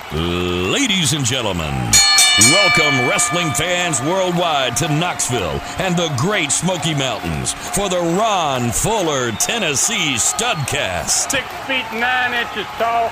Ladies and gentlemen, welcome wrestling fans worldwide to Knoxville and the Great Smoky Mountains for the Ron Fuller Tennessee Studcast. 6 feet 9 inches tall,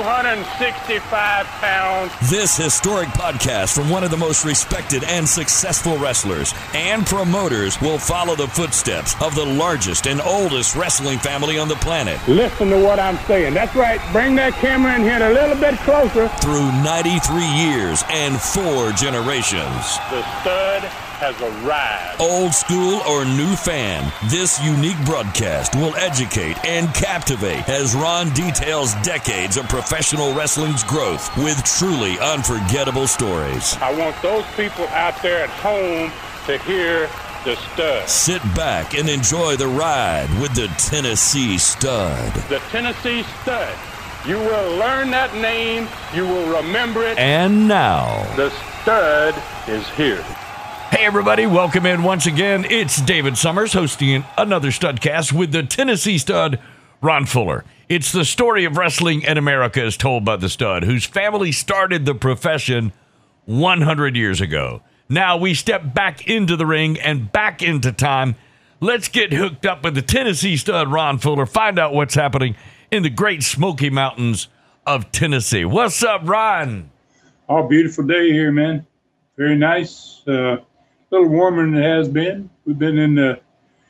265 pounds. This historic podcast from one of the most respected and successful wrestlers and promoters will follow the footsteps of the largest and oldest wrestling family on the planet. Listen to what I'm saying. That's right. Bring that camera in here a little bit closer. Through 93 years and 4 generations. The stud has arrived. Old school or new fan, this unique broadcast will educate and captivate as Ron details decades of professional wrestling's growth with truly unforgettable stories. I want those people out there at home to hear the stud. Sit back and enjoy the ride with the Tennessee Stud. The Tennessee Stud. You will learn that name. You will remember it. And now, the stud is here. Hey everybody, welcome in once again. It's David Summers hosting another Studcast with the Tennessee Stud, Ron Fuller. It's the story of wrestling in America as told by the Stud, whose family started the profession 100 years ago. Now we step back into the ring and back into time. Let's get hooked up with the Tennessee Stud, Ron Fuller, find out what's happening in the Great Smoky Mountains of Tennessee. What's up, Ron? Oh, beautiful day here, man. Very nice. A little warmer than it has been. We've been in the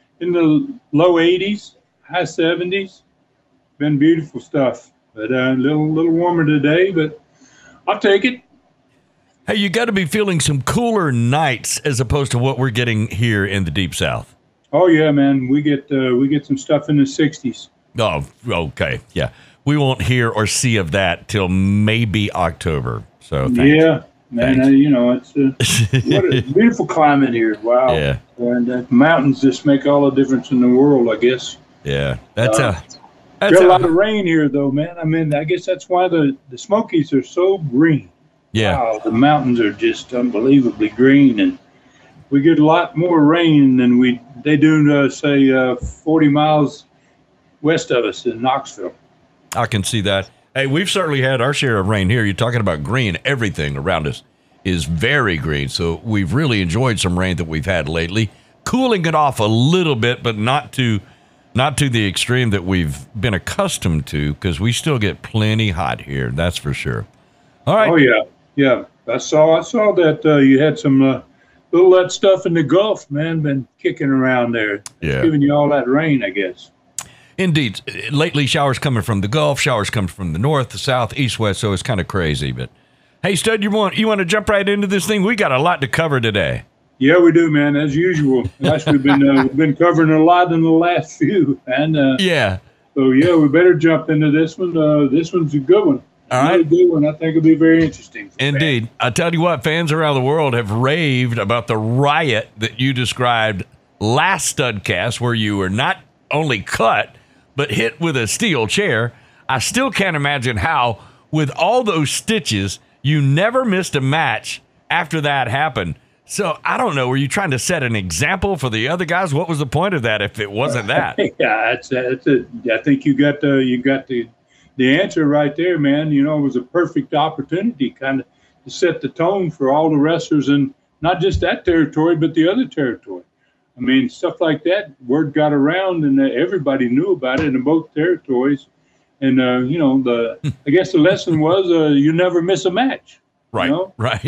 low 80s, high 70s. Been beautiful stuff. But a little warmer today, but I'll take it. Hey, you got to be feeling some cooler nights as opposed to what we're getting here in the Deep South. Oh yeah, man. We get some stuff in the 60s. Oh, okay. Yeah. We won't hear or see of that till maybe October. So thanks. Yeah, man. It's what a beautiful climate here. Wow. Yeah. And the mountains just make all the difference in the world, I guess. Yeah. That's got a lot of rain here, though, man. I mean, I guess that's why the Smokies are so green. Yeah. Wow, the mountains are just unbelievably green, and we get a lot more rain than they do, say, 40 miles west of us in Knoxville. I can see that. Hey, we've certainly had our share of rain here. You're talking about green. Everything around us is very green. So we've really enjoyed some rain that we've had lately, cooling it off a little bit, but not to the extreme that we've been accustomed to, because we still get plenty hot here. That's for sure. All right. Oh yeah, yeah. I saw that you had some little that stuff in the Gulf, man, been kicking around there. It's giving you all that rain, I guess. Indeed. Lately, showers coming from the Gulf, showers coming from the north, the south, east, west, so it's kind of crazy. But, hey, Stud, you want to jump right into this thing? We got a lot to cover today. Yeah, we do, man, as usual. Gosh, we've been covering a lot in the last few. And yeah. So, yeah, we better jump into this one. This one's a good one. All right. Really good one. I think it'll be very interesting. Indeed. Fans. I tell you what, fans around the world have raved about the riot that you described last Studcast, where you were not only cut, but hit with a steel chair. I still can't imagine how, with all those stitches, you never missed a match after that happened. So I don't know. Were you trying to set an example for the other guys? What was the point of that if it wasn't that? Yeah, that's it. I think you got the answer right there, man. You know, it was a perfect opportunity kind of to set the tone for all the wrestlers, and not just that territory, but the other territory. I mean, stuff like that, word got around, and everybody knew about it in both territories. And, I guess the lesson was you never miss a match. Right, you know? right.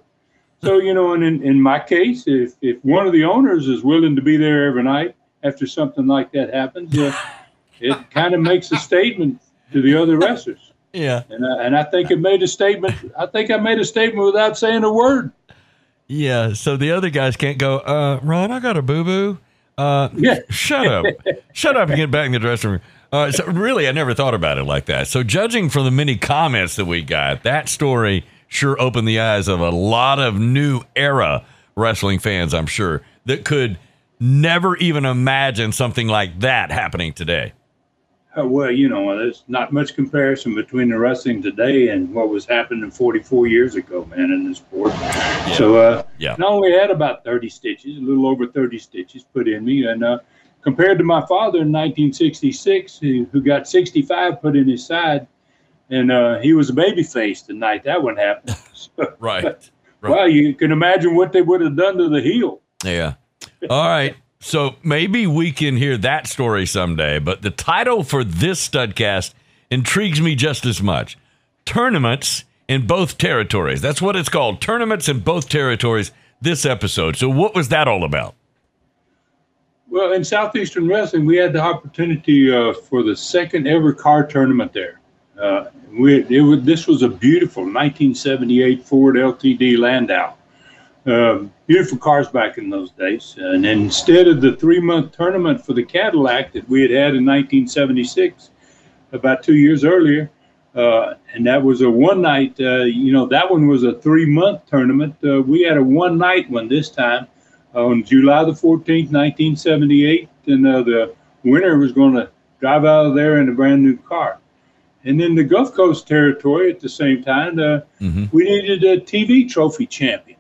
So and in my case, if one of the owners is willing to be there every night after something like that happens, it kind of makes a statement to the other wrestlers. Yeah. And I think it made a statement. I think I made a statement without saying a word. Yeah, so the other guys can't go, Ron, I got a boo-boo. Yeah. Shut up. Shut up and get back in the dressing room. So really, I never thought about it like that. So judging from the many comments that we got, that story sure opened the eyes of a lot of new era wrestling fans, I'm sure, that could never even imagine something like that happening today. Well, there's not much comparison between the wrestling today and what was happening 44 years ago, man, in the sport. Yeah. So I only had about 30 stitches, a little over 30 stitches put in me. And compared to my father in 1966, who got 65 put in his side, and he was a baby face the night that one happened. So, Right. Well, you can imagine what they would have done to the heel. Yeah. All right. So maybe we can hear that story someday, but the title for this Studcast intrigues me just as much. Tournaments in both territories. That's what it's called. Tournaments in both territories this episode. So what was that all about? Well, in Southeastern Wrestling, we had the opportunity for the second ever car tournament there. This was a beautiful 1978 Ford LTD Landau. Beautiful cars back in those days. And instead of the 3-month tournament for the Cadillac that we had in 1976, about 2 years earlier, and that was a one-night, that one was a 3-month tournament. We had a one-night one this time on July the 14th, 1978, and the winner was going to drive out of there in a brand new car. And in the Gulf Coast territory at the same time, we needed a TV trophy champion.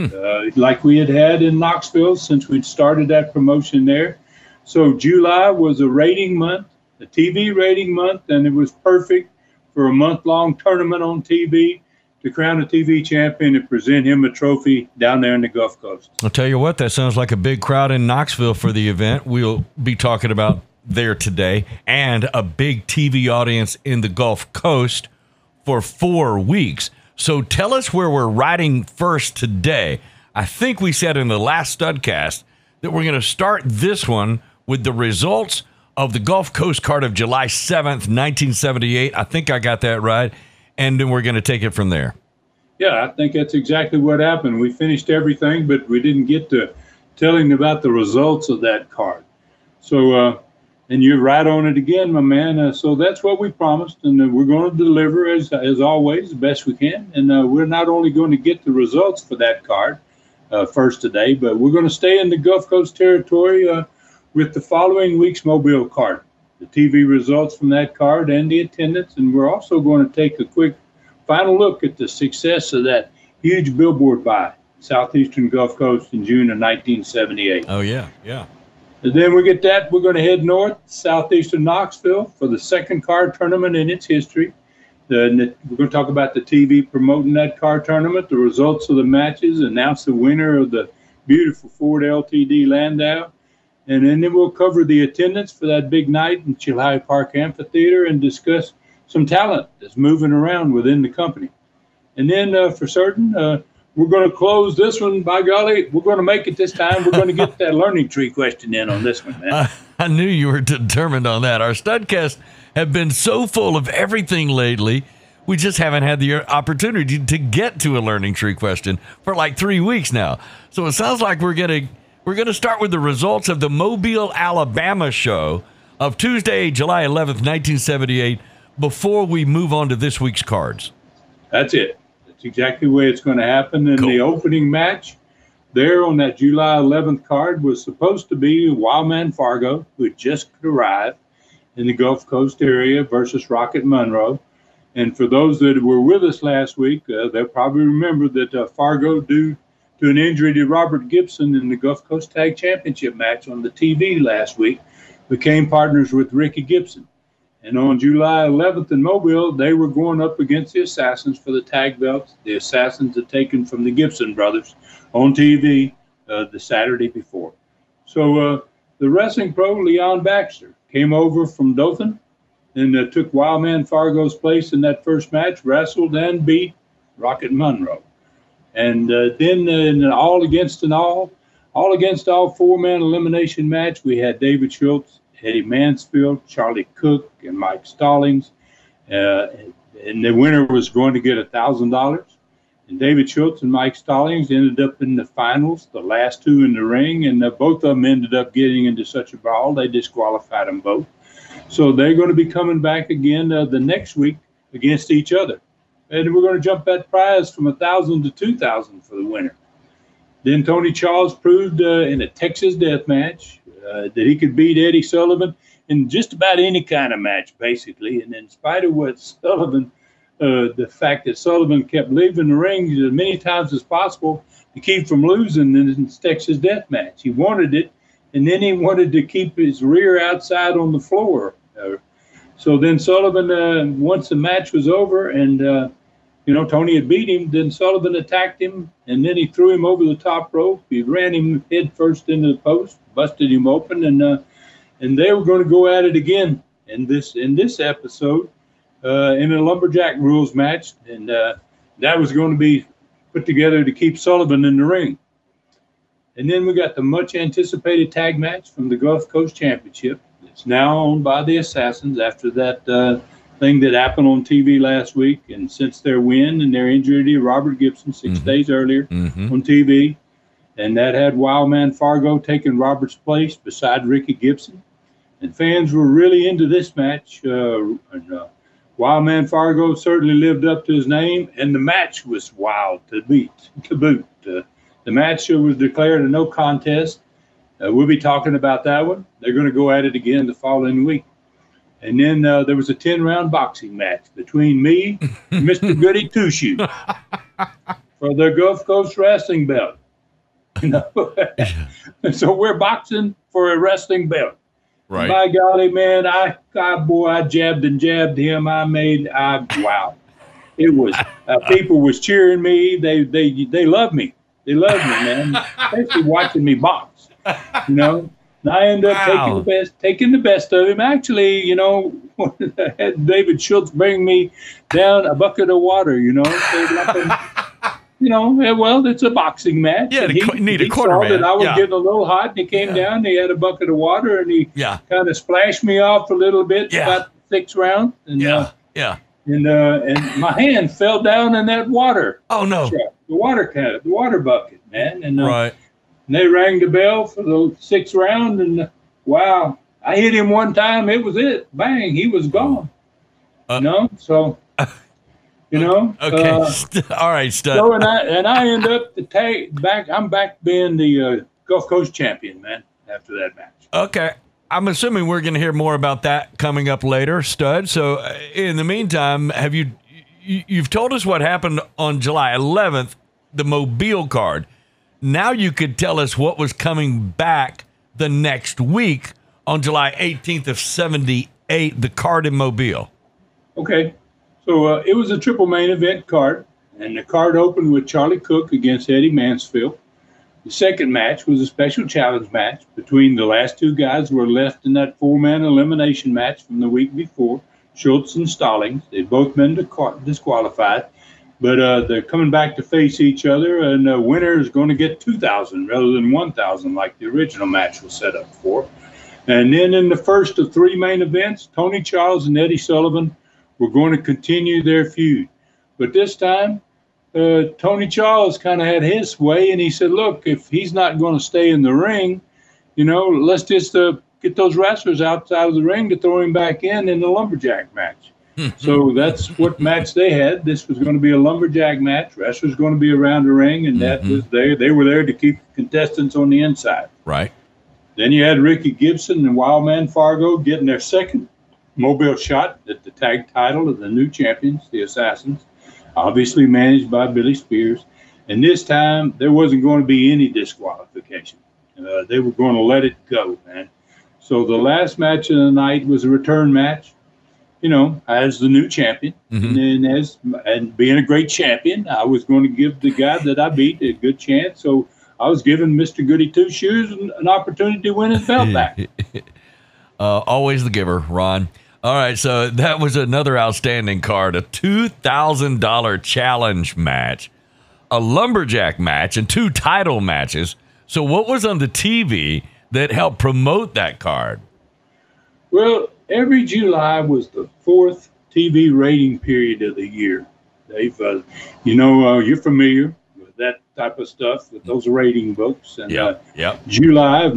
Like we had in Knoxville since we'd started that promotion there. So July was a rating month, a TV rating month, and it was perfect for a month-long tournament on TV to crown a TV champion and present him a trophy down there in the Gulf Coast. I'll tell you what, that sounds like a big crowd in Knoxville for the event we'll be talking about there today, and a big TV audience in the Gulf Coast for 4 weeks. So tell us where we're riding first today. I think we said in the last Studcast that we're going to start this one with the results of the Gulf Coast card of July 7th, 1978. I think I got that right. And then we're going to take it from there. Yeah, I think that's exactly what happened. We finished everything, but we didn't get to telling about the results of that card. So, and you're right on it again, my man. So that's what we promised, and we're going to deliver as always, the best we can. And we're not only going to get the results for that card first today, but we're going to stay in the Gulf Coast territory with the following week's Mobile card, the TV results from that card and the attendance. And we're also going to take a quick final look at the success of that huge billboard buy, Southeastern Gulf Coast in June of 1978. Oh, yeah, yeah. And then we get that, we're going to head north, southeastern Knoxville for the second card tournament in its history. We're going to talk about the TV promoting that card tournament, the results of the matches, announce the winner of the beautiful Ford LTD Landau. And then we'll cover the attendance for that big night in Chilhowee Park Amphitheater and discuss some talent that's moving around within the company. And then for certain, we're going to close this one. By golly, we're going to make it this time. We're going to get that learning tree question in on this one, man. I knew you were determined on that. Our Studcasts have been so full of everything lately, we just haven't had the opportunity to get to a learning tree question for like 3 weeks now. So it sounds like we're going to start with the results of the Mobile, Alabama show of Tuesday, July 11th, 1978, before we move on to this week's cards. That's it. That's exactly the way it's going to happen. And the opening match there on that July 11th card was supposed to be Wildman Fargo, who had just arrived in the Gulf Coast area, versus Rocket Monroe. And for those that were with us last week, they'll probably remember that Fargo, due to an injury to Robert Gibson in the Gulf Coast Tag Championship match on the TV last week, became partners with Ricky Gibson. And on July 11th in Mobile, they were going up against the Assassins for the tag belts. The Assassins had taken from the Gibson brothers on TV the Saturday before. So the wrestling pro, Leon Baxter, came over from Dothan and took Wildman Fargo's place in that first match, wrestled and beat Rocket Monroe. And then in an all against all 4-man elimination match, we had David Schultz, Eddie Mansfield, Charlie Cook, and Mike Stallings. And the winner was going to get $1,000. And David Schultz and Mike Stallings ended up in the finals, the last two in the ring, and both of them ended up getting into such a brawl, they disqualified them both. So they're going to be coming back again the next week against each other. And we're going to jump that prize from $1,000 to $2,000 for the winner. Then Tony Charles proved in a Texas death match that he could beat Eddie Sullivan in just about any kind of match, basically. And in spite of what Sullivan, the fact that Sullivan kept leaving the ring as many times as possible to keep from losing in his Texas death match. He wanted it, and then he wanted to keep his rear outside on the floor. So then Sullivan, once the match was over and, Tony had beat him, then Sullivan attacked him, and then he threw him over the top rope. He ran him head first into the post, busted him open, and they were going to go at it again in this episode in a lumberjack rules match, and that was going to be put together to keep Sullivan in the ring. And then we got the much anticipated tag match from the Gulf Coast Championship. It's now owned by the Assassins after that thing that happened on TV last week, and since their win and their injury to Robert Gibson 6 days earlier on TV, and that had Wildman Fargo taking Robert's place beside Ricky Gibson, and fans were really into this match. Wildman Fargo certainly lived up to his name, and the match was wild to boot. The match was declared a no contest. We'll be talking about that one. They're going to go at it again the following week. And then there was a 10-round boxing match between me and Mr. Goody Two Shoes for the Gulf Coast wrestling belt. So we're boxing for a wrestling belt. Right. By golly, man, I jabbed and jabbed him. Wow. It was, people was cheering me. They love me. They love me, man, especially watching me box, And I ended up taking the best of him. Actually, I had David Schultz bring me down a bucket of water, well, it's a boxing match. Yeah, he need a corner man. That I was getting a little hot, and he came down, and he had a bucket of water, and he kind of splashed me off a little bit about the 6th round. And, and my hand fell down in that water. Oh, no. The water bucket, man. And right. And they rang the bell for the 6th round, and wow, I hit him one time. It was it. Bang, he was gone. So, Okay, all right, Stud. So, and I end up back. I'm back being the Gulf Coast champion, man. After that match. Okay, I'm assuming we're going to hear more about that coming up later, Stud. So, in the meantime, you've told us what happened on July 11th, the Mobile card. Now you could tell us what was coming back the next week on July 18th of 78, the card in Mobile. Okay. So it was a triple main event card, and the card opened with Charlie Cook against Eddie Mansfield. The second match was a special challenge match between the last two guys who were left in that 4-man elimination match from the week before, Schultz and Stallings. They'd both been disqualified. But they're coming back to face each other, and the winner is going to get $2,000 rather than $1,000 like the original match was set up for. And then in the first of 3 main events, Tony Charles and Eddie Sullivan were going to continue their feud. But this time, Tony Charles kind of had his way, and he said, look, if he's not going to stay in the ring, let's just get those wrestlers outside of the ring to throw him back in the lumberjack match. So that's what match they had. This was going to be a lumberjack match. Wrestlers going to be around the ring, and that was there. They were there to keep contestants on the inside. Right. Then you had Ricky Gibson and Wildman Fargo getting their second Mobile shot at the tag title of the new champions, the Assassins, obviously managed by Billy Spears. And this time, there wasn't going to be any disqualification. They were going to let it go, man. So the last match of the night was a return match. As the new champion, and being a great champion, I was going to give the guy that I beat a good chance. So I was giving Mr. Goody Two Shoes an opportunity to win his belt back. Always the giver, Ron. All right, so that was another outstanding card, a $2,000 challenge match, a lumberjack match, and 2 title matches. So what was on the TV that helped promote that card? Well, every July was the 4th TV rating period of the year. Dave, you're familiar with that type of stuff, with those rating books. And July of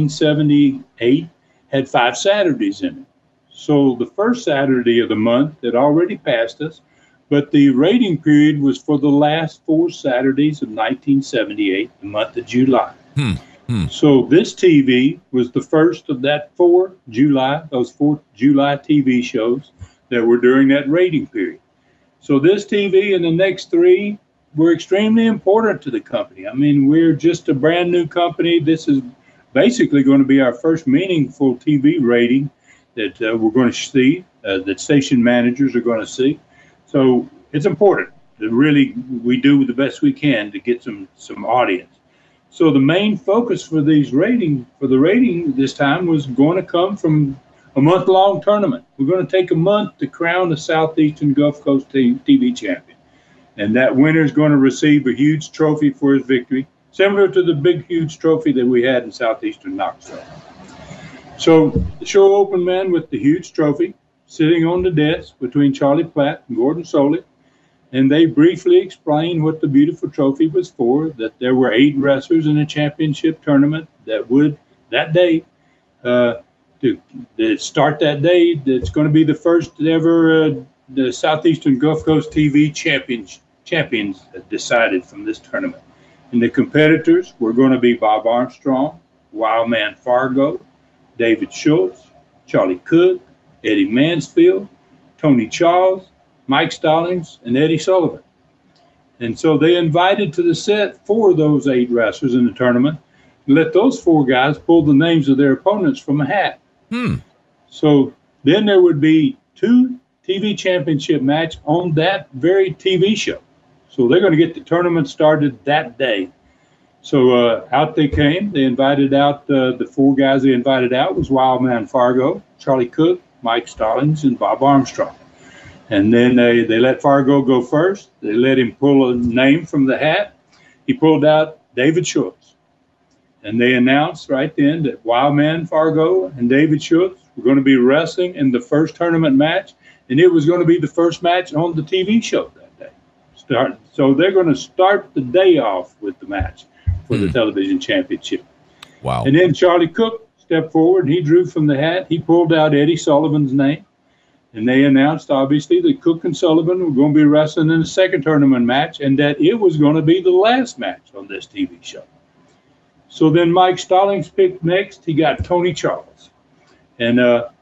1978 had 5 Saturdays in it. So the first Saturday of the month had already passed us, but the rating period was for the last 4 Saturdays of 1978, the month of July. So this TV was the first of those 4 July TV shows that were during that rating period. So this TV and the next 3 were extremely important to the company. I mean, we're just a brand new company. This is basically going to be our first meaningful TV rating that we're going to see, that station managers are going to see. So it's important that really we do the best we can to get some audience. So the main focus for the rating this time was going to come from a month-long tournament. We're going to take a month to crown the Southeastern Gulf Coast TV champion. And that winner is going to receive a huge trophy for his victory, similar to the big, huge trophy that we had in Southeastern Knoxville. So the show opened, man, with the huge trophy sitting on the desk between Charlie Platt and Gordon Solie. And they briefly explained what the beautiful trophy was for, that there were 8 wrestlers in a championship tournament that would, that day, to start that day, that's going to be the first ever the Southeastern Gulf Coast TV champions decided from this tournament. And the competitors were going to be Bob Armstrong, Wildman Fargo, David Schultz, Charlie Cook, Eddie Mansfield, Tony Charles, Mike Stallings, and Eddie Sullivan. And so they invited to the set 4 of those 8 wrestlers in the tournament and let those 4 guys pull the names of their opponents from a hat. So then there would be 2 TV championship matches on that very TV show. So they're going to get the tournament started that day. So out they came. They invited out, the 4 guys they invited out was Wildman Fargo, Charlie Cook, Mike Stallings, and Bob Armstrong. And then they let Fargo go first. They let him pull a name from the hat. He pulled out David Schultz. And they announced right then that Wildman Fargo and David Schultz were going to be wrestling in the first tournament match. And it was going to be the first match on the TV show that day. So they're going to start the day off with the match for the television championship. Wow. And then Charlie Cook stepped forward and he drew from the hat. He pulled out Eddie Sullivan's name. And they announced, obviously, that Cook and Sullivan were going to be wrestling in the second tournament match and that it was going to be the last match on this TV show. So then Mike Stallings picked next. He got Tony Charles. And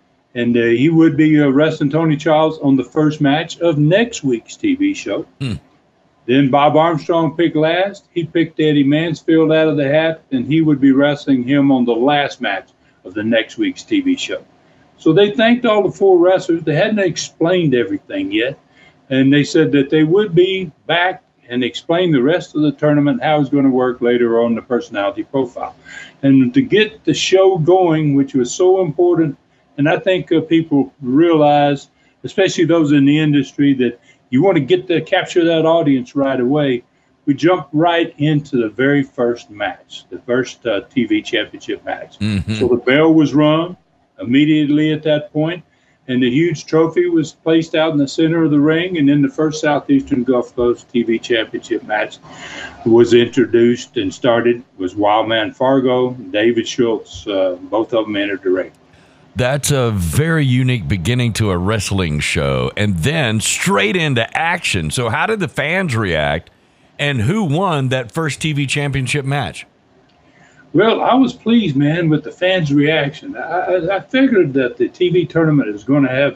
he would be wrestling Tony Charles on the first match of next week's TV show. Then Bob Armstrong picked last. He picked Eddie Mansfield out of the hat, and he would be wrestling him on the last match of the next week's TV show. So they thanked all the 4 wrestlers. They hadn't explained everything yet. And they said that they would be back and explain the rest of the tournament, how it's going to work later on the personality profile. And to get the show going, which was so important, and I think people realize, especially those in the industry, that you want to capture that audience right away. We jumped right into the very first match, the first TV championship match. So the bell was rung immediately at that point, and the huge trophy was placed out in the center of the ring, and then the first Southeastern Gulf Coast TV championship match was introduced and started. It was Wildman Fargo, David Schultz, both of them entered the ring. That's a very unique beginning to a wrestling show, and then straight into action. So how did the fans react, and who won that first TV championship match? Well, I was pleased, man, with the fans' reaction. I figured that the TV tournament is going to have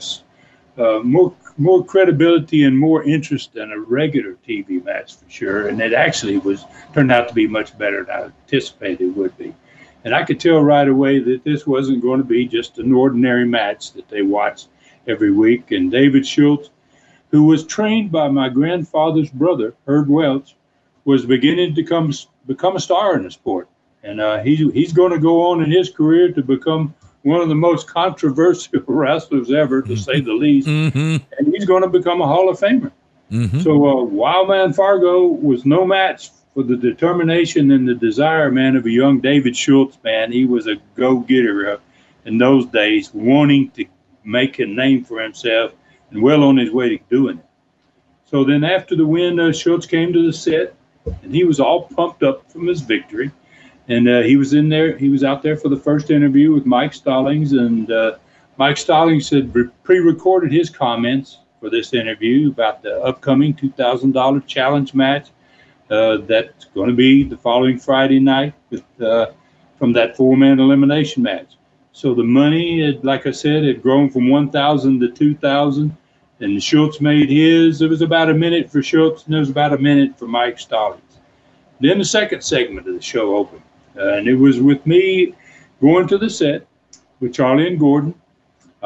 more credibility and more interest than a regular TV match for sure, and it actually turned out to be much better than I anticipated it would be. And I could tell right away that this wasn't going to be just an ordinary match that they watched every week. And David Schultz, who was trained by my grandfather's brother, Herb Welch, was beginning to become a star in the sport. And he's going to go on in his career to become one of the most controversial wrestlers ever, to say the least. And he's going to become a Hall of Famer. So Wildman Fargo was no match for the determination and the desire, man, of a young David Schultz, man. He was a go-getter in those days, wanting to make a name for himself and well on his way to doing it. So then after the win, Schultz came to the set, and he was all pumped up from his victory. And he was out there for the first interview with Mike Stallings, and Mike Stallings had pre-recorded his comments for this interview about the upcoming $2,000 challenge match that's going to be the following Friday night from that 4-man elimination match. So the money, like I said, had grown from $1,000 to $2,000, and Schultz made his. It was about a minute for Schultz, and it was about a minute for Mike Stallings. Then the second segment of the show opened, and it was with me going to the set with Charlie and Gordon.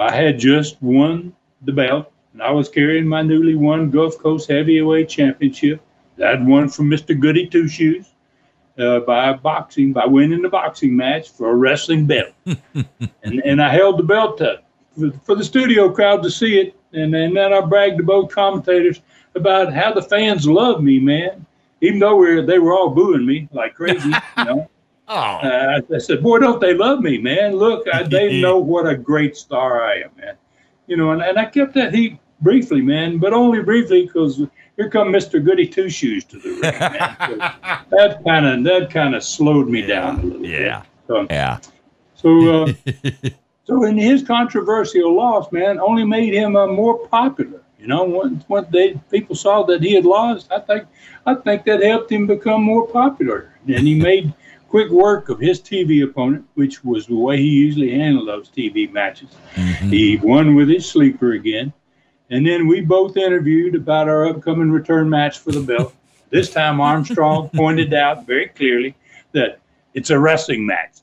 I had just won the belt, and I was carrying my newly won Gulf Coast Heavyweight Championship. I'd won from Mr. Goody Two Shoes by winning the boxing match for a wrestling belt. and I held the belt up for the studio crowd to see it. And then I bragged to both commentators about how the fans love me, man. Even though they were all booing me like crazy, you know. I said, boy, don't they love me, man. Look, they know what a great star I am, man. You know, and I kept that heat briefly, man, but only briefly because here come Mr. Goody Two Shoes to the ring, man. So that kind of slowed me down a little bit. So in his controversial loss, man, only made him more popular. You know, once people saw that he had lost, I think that helped him become more popular. And he made quick work of his TV opponent, which was the way he usually handled those TV matches. Mm-hmm. He won with his sleeper again. And then we both interviewed about our upcoming return match for the belt. This time Armstrong pointed out very clearly that it's a wrestling match.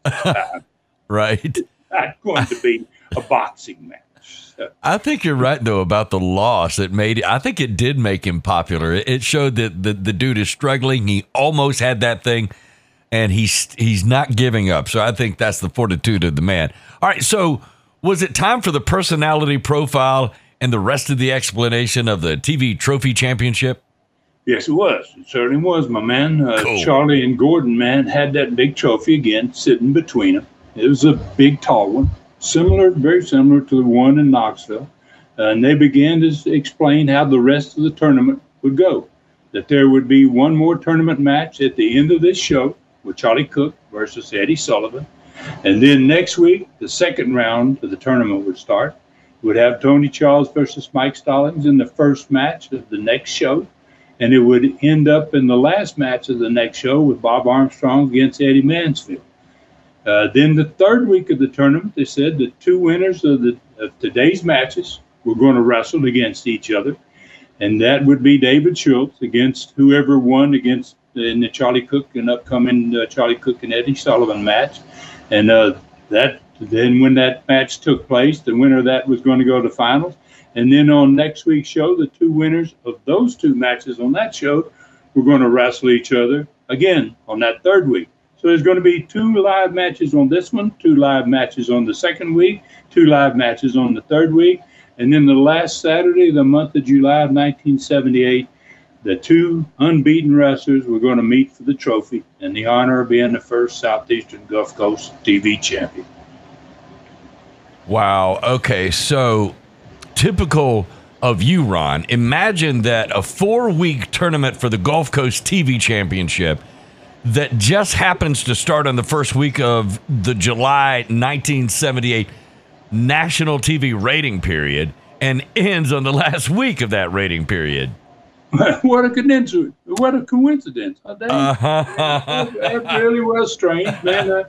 Right. It's not going to be a boxing match. So. I think you're right, though, about the loss. I think it did make him popular. It showed that the dude is struggling. He almost had that thing, and he's not giving up. So I think that's the fortitude of the man. All right, so was it time for the personality profile and the rest of the explanation of the TV Trophy Championship? Yes, it was. It certainly was, my man. Cool. Charlie and Gordon, man, had that big trophy again sitting between them. It was a big, tall one, very similar to the one in Knoxville. And they began to explain how the rest of the tournament would go, that there would be one more tournament match at the end of this show with Charlie Cook versus Eddie Sullivan. And then next week, the second round of the tournament would start. Would have Tony Charles versus Mike Stallings in the first match of the next show. And it would end up in the last match of the next show with Bob Armstrong against Eddie Mansfield. Then the third week of the tournament, they said the two winners of today's matches were going to wrestle against each other. And that would be David Schultz against whoever won in the Charlie Cook and upcoming Charlie Cook and Eddie Sullivan match. And then when that match took place, the winner of that was going to go to finals. And then on next week's show, the two winners of those two matches on that show were going to wrestle each other again on that third week. So there's going to be 2 live matches on this one, 2 live matches on the second week, 2 live matches on the third week. And then the last Saturday of the month of July of 1978, the 2 unbeaten wrestlers were going to meet for the trophy and the honor of being the first Southeastern Gulf Coast TV champion. Wow. Okay. So typical of you, Ron, imagine that a 4-week tournament for the Gulf Coast TV Championship that just happens to start on the first week of the July 1978 national TV rating period and ends on the last week of that rating period. What a coincidence. What a coincidence. That really was strange, man.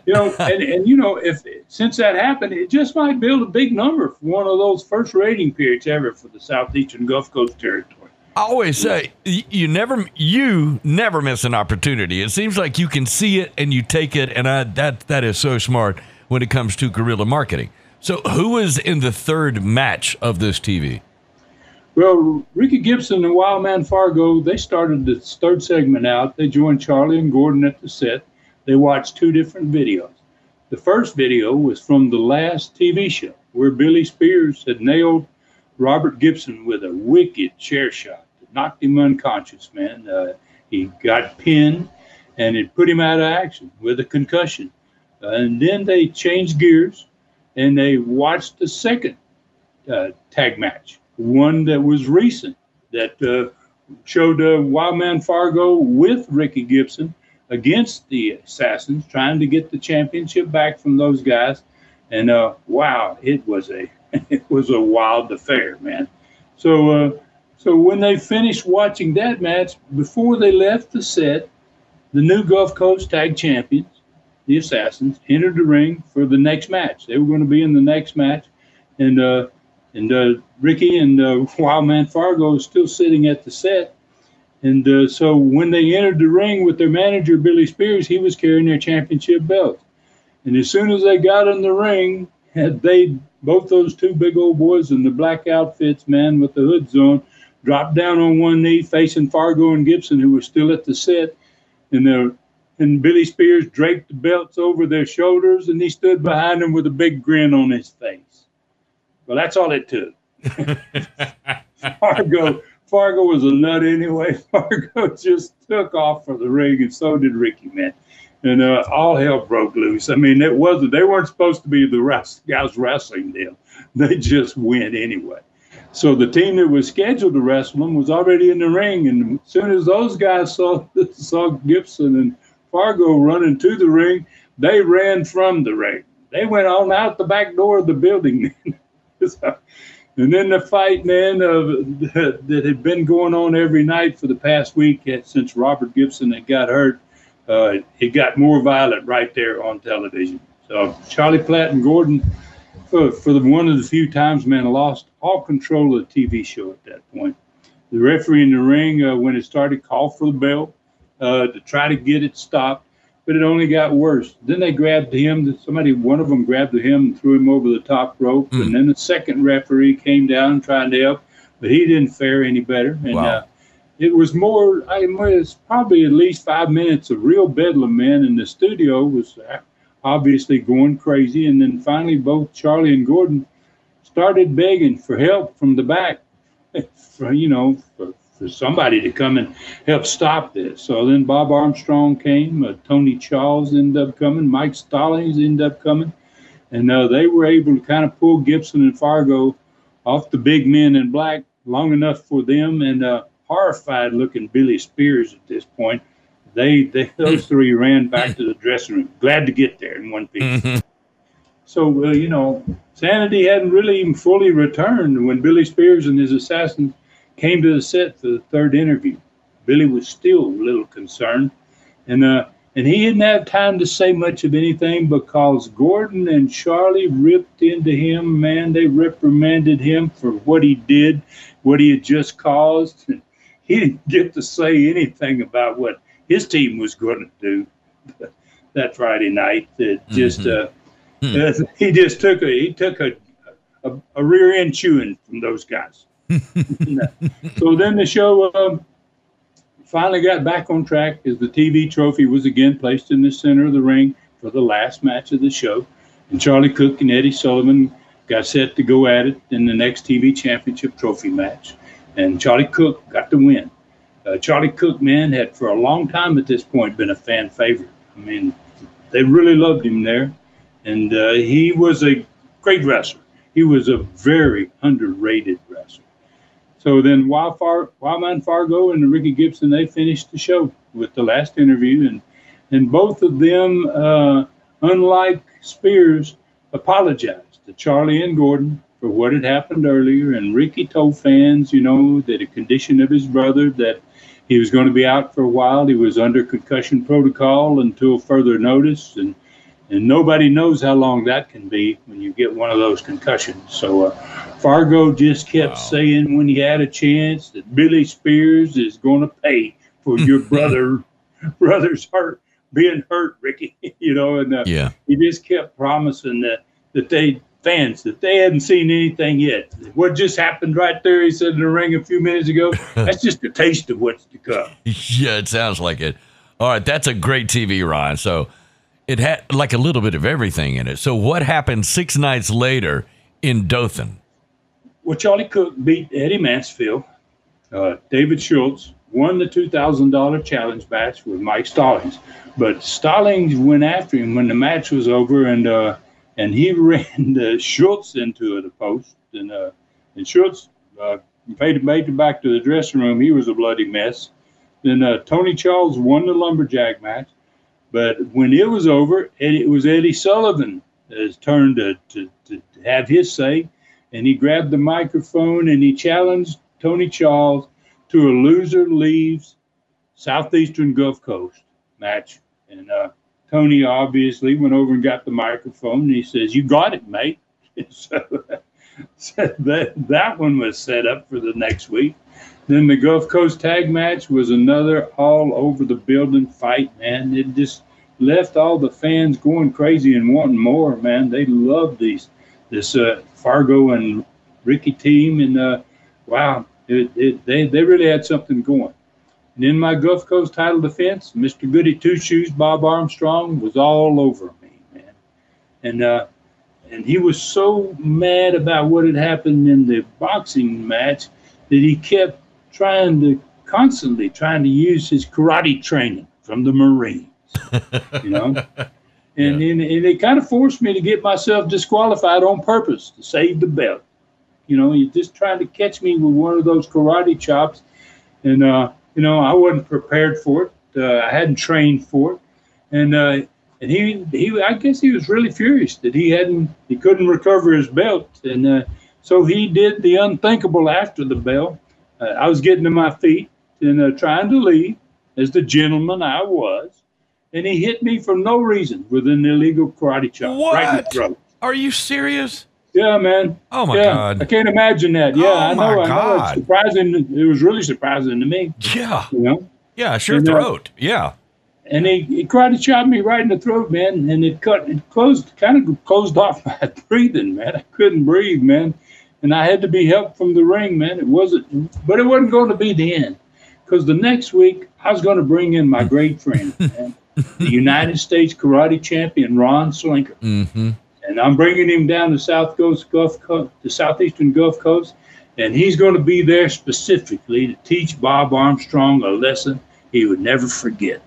Since that happened, it just might build a big number for one of those first rating periods ever for the Southeastern Gulf Coast territory. I always say you never miss an opportunity. It seems like you can see it and you take it, and that is so smart when it comes to guerrilla marketing. So who is in the third match of this TV? Well, Ricky Gibson and Wildman Fargo, they started the third segment out. They joined Charlie and Gordon at the set. They watched 2 different videos. The first video was from the last TV show where Billy Spears had nailed Robert Gibson with a wicked chair shot that knocked him unconscious, man. He got pinned, and it put him out of action with a concussion. And then they changed gears, and they watched the second tag match, one that was recent, that showed Wildman Fargo with Ricky Gibson against the Assassins, trying to get the championship back from those guys. And wow, it was a wild affair, man. So when they finished watching that match, before they left the set, the new Gulf Coast Tag Champions, the Assassins, entered the ring for the next match. They were going to be in the next match, and Ricky and Wildman Fargo was still sitting at the set. And so when they entered the ring with their manager, Billy Spears, he was carrying their championship belt. And as soon as they got in the ring, both those two big old boys in the black outfits, man, with the hoods on, dropped down on one knee facing Fargo and Gibson, who were still at the set. And Billy Spears draped the belts over their shoulders, and he stood behind them with a big grin on his face. Well, that's all it took. Fargo was a nut anyway. Fargo just took off for the ring, and so did Ricky, man. And all hell broke loose. I mean, they weren't supposed to be the guys wrestling them. They just went anyway. So the team that was scheduled to wrestle them was already in the ring, and as soon as those guys saw Gibson and Fargo running to the ring, they ran from the ring. They went on out the back door of the building. And then the fight, man, that had been going on every night for the past week since Robert Gibson had got hurt, it got more violent right there on television. So Charlie Platt and Gordon, for one of the few times, man, lost all control of the TV show at that point. The referee in the ring, when it started, called for the bell to try to get it stopped, but it only got worse. Then they grabbed him. One of them grabbed him and threw him over the top rope. And then the second referee came down trying to help, but he didn't fare any better. And it was it's probably at least 5 minutes of real bedlam, man. And the studio was obviously going crazy. And then finally, both Charlie and Gordon started begging for help from the back, for somebody to come and help stop this. So then Bob Armstrong came, Tony Charles ended up coming, Mike Stallings ended up coming, and they were able to kind of pull Gibson and Fargo off the big men in black long enough for them, and horrified looking Billy Spears at this point. Those three ran back to the dressing room, glad to get there in one piece. Mm-hmm. So, sanity hadn't really even fully returned when Billy Spears and his assassins came to the set for the third interview. Billy was still a little concerned, and he didn't have time to say much of anything because Gordon and Charlie ripped into him, man. They reprimanded him for what he did, what he had just caused. And he didn't get to say anything about what his team was going to do that Friday night. That just he just took a rear end chewing from those guys. So then the show finally got back on track as the TV trophy was again placed in the center of the ring for the last match of the show. And Charlie Cook and Eddie Sullivan got set to go at it in the next TV championship trophy match. And Charlie Cook got the win. Charlie Cook, man, had for a long time at this point been a fan favorite. I mean, they really loved him there. And he was a great wrestler. He was a very underrated wrestler. So then Wildman Fargo and Ricky Gibson, they finished the show with the last interview. And both of them, unlike Spears, apologized to Charlie and Gordon for what had happened earlier. And Ricky told fans, that a condition of his brother, that he was going to be out for a while. He was under concussion protocol until further notice. And nobody knows how long that can be when you get one of those concussions. So Fargo just kept saying when he had a chance that Billy Spears is going to pay for your brother's being hurt, Ricky. And he just kept promising that fans hadn't seen anything yet. What just happened right there, he said in the ring a few minutes ago, that's just a taste of what's to come. Yeah, it sounds like it. All right, that's a great TV, Ryan. So it had like a little bit of everything in it. So what happened 6 nights later in Dothan? Well, Charlie Cook beat Eddie Mansfield. David Schultz won the $2,000 challenge match with Mike Stallings. But Stallings went after him when the match was over, and he ran Schultz into the post. And Schultz made it back to the dressing room. He was a bloody mess. Then Tony Charles won the lumberjack match. But when it was over, it was Eddie Sullivan's turn to have his say. And he grabbed the microphone and he challenged Tony Charles to a loser leaves Southeastern Gulf Coast match. And Tony obviously went over and got the microphone. And he says, "You got it, mate." So that one was set up for the next week. Then the Gulf Coast tag match was another all over the building fight, man. It just left all the fans going crazy and wanting more, man. They loved these this Fargo and Ricky team, and wow, they really had something going. And in my Gulf Coast title defense, Mr. Goody Two Shoes, Bob Armstrong, was all over me, man. And he was so mad about what had happened in the boxing match that he kept constantly trying to use his karate training from the Marines, you know. And it kind of forced me to get myself disqualified on purpose to save the belt. You know, he's just trying to catch me with one of those karate chops. And, you know, I wasn't prepared for it. I hadn't trained for it. And he I guess he was really furious that he couldn't recover his belt. And so he did the unthinkable after the bell. I was getting to my feet and trying to leave as the gentleman I was. And he hit me for no reason with an illegal karate chop right in the throat. Are you serious? Yeah, man. Oh, my God. I can't imagine that. Yeah, I know. It's surprising. It was really surprising to me. Yeah. You know? Yeah, sure, throat. Yeah. And he karate chopped me right in the throat, man. And it kind of closed off my breathing, man. I couldn't breathe, man. And I had to be helped from the ring, man. But it wasn't going to be the end. Because the next week, I was going to bring in my great friend, man, the United States karate champion, Ron Slinker. Mm-hmm. And I'm bringing him down to the southeastern Gulf Coast, and he's going to be there specifically to teach Bob Armstrong a lesson he would never forget.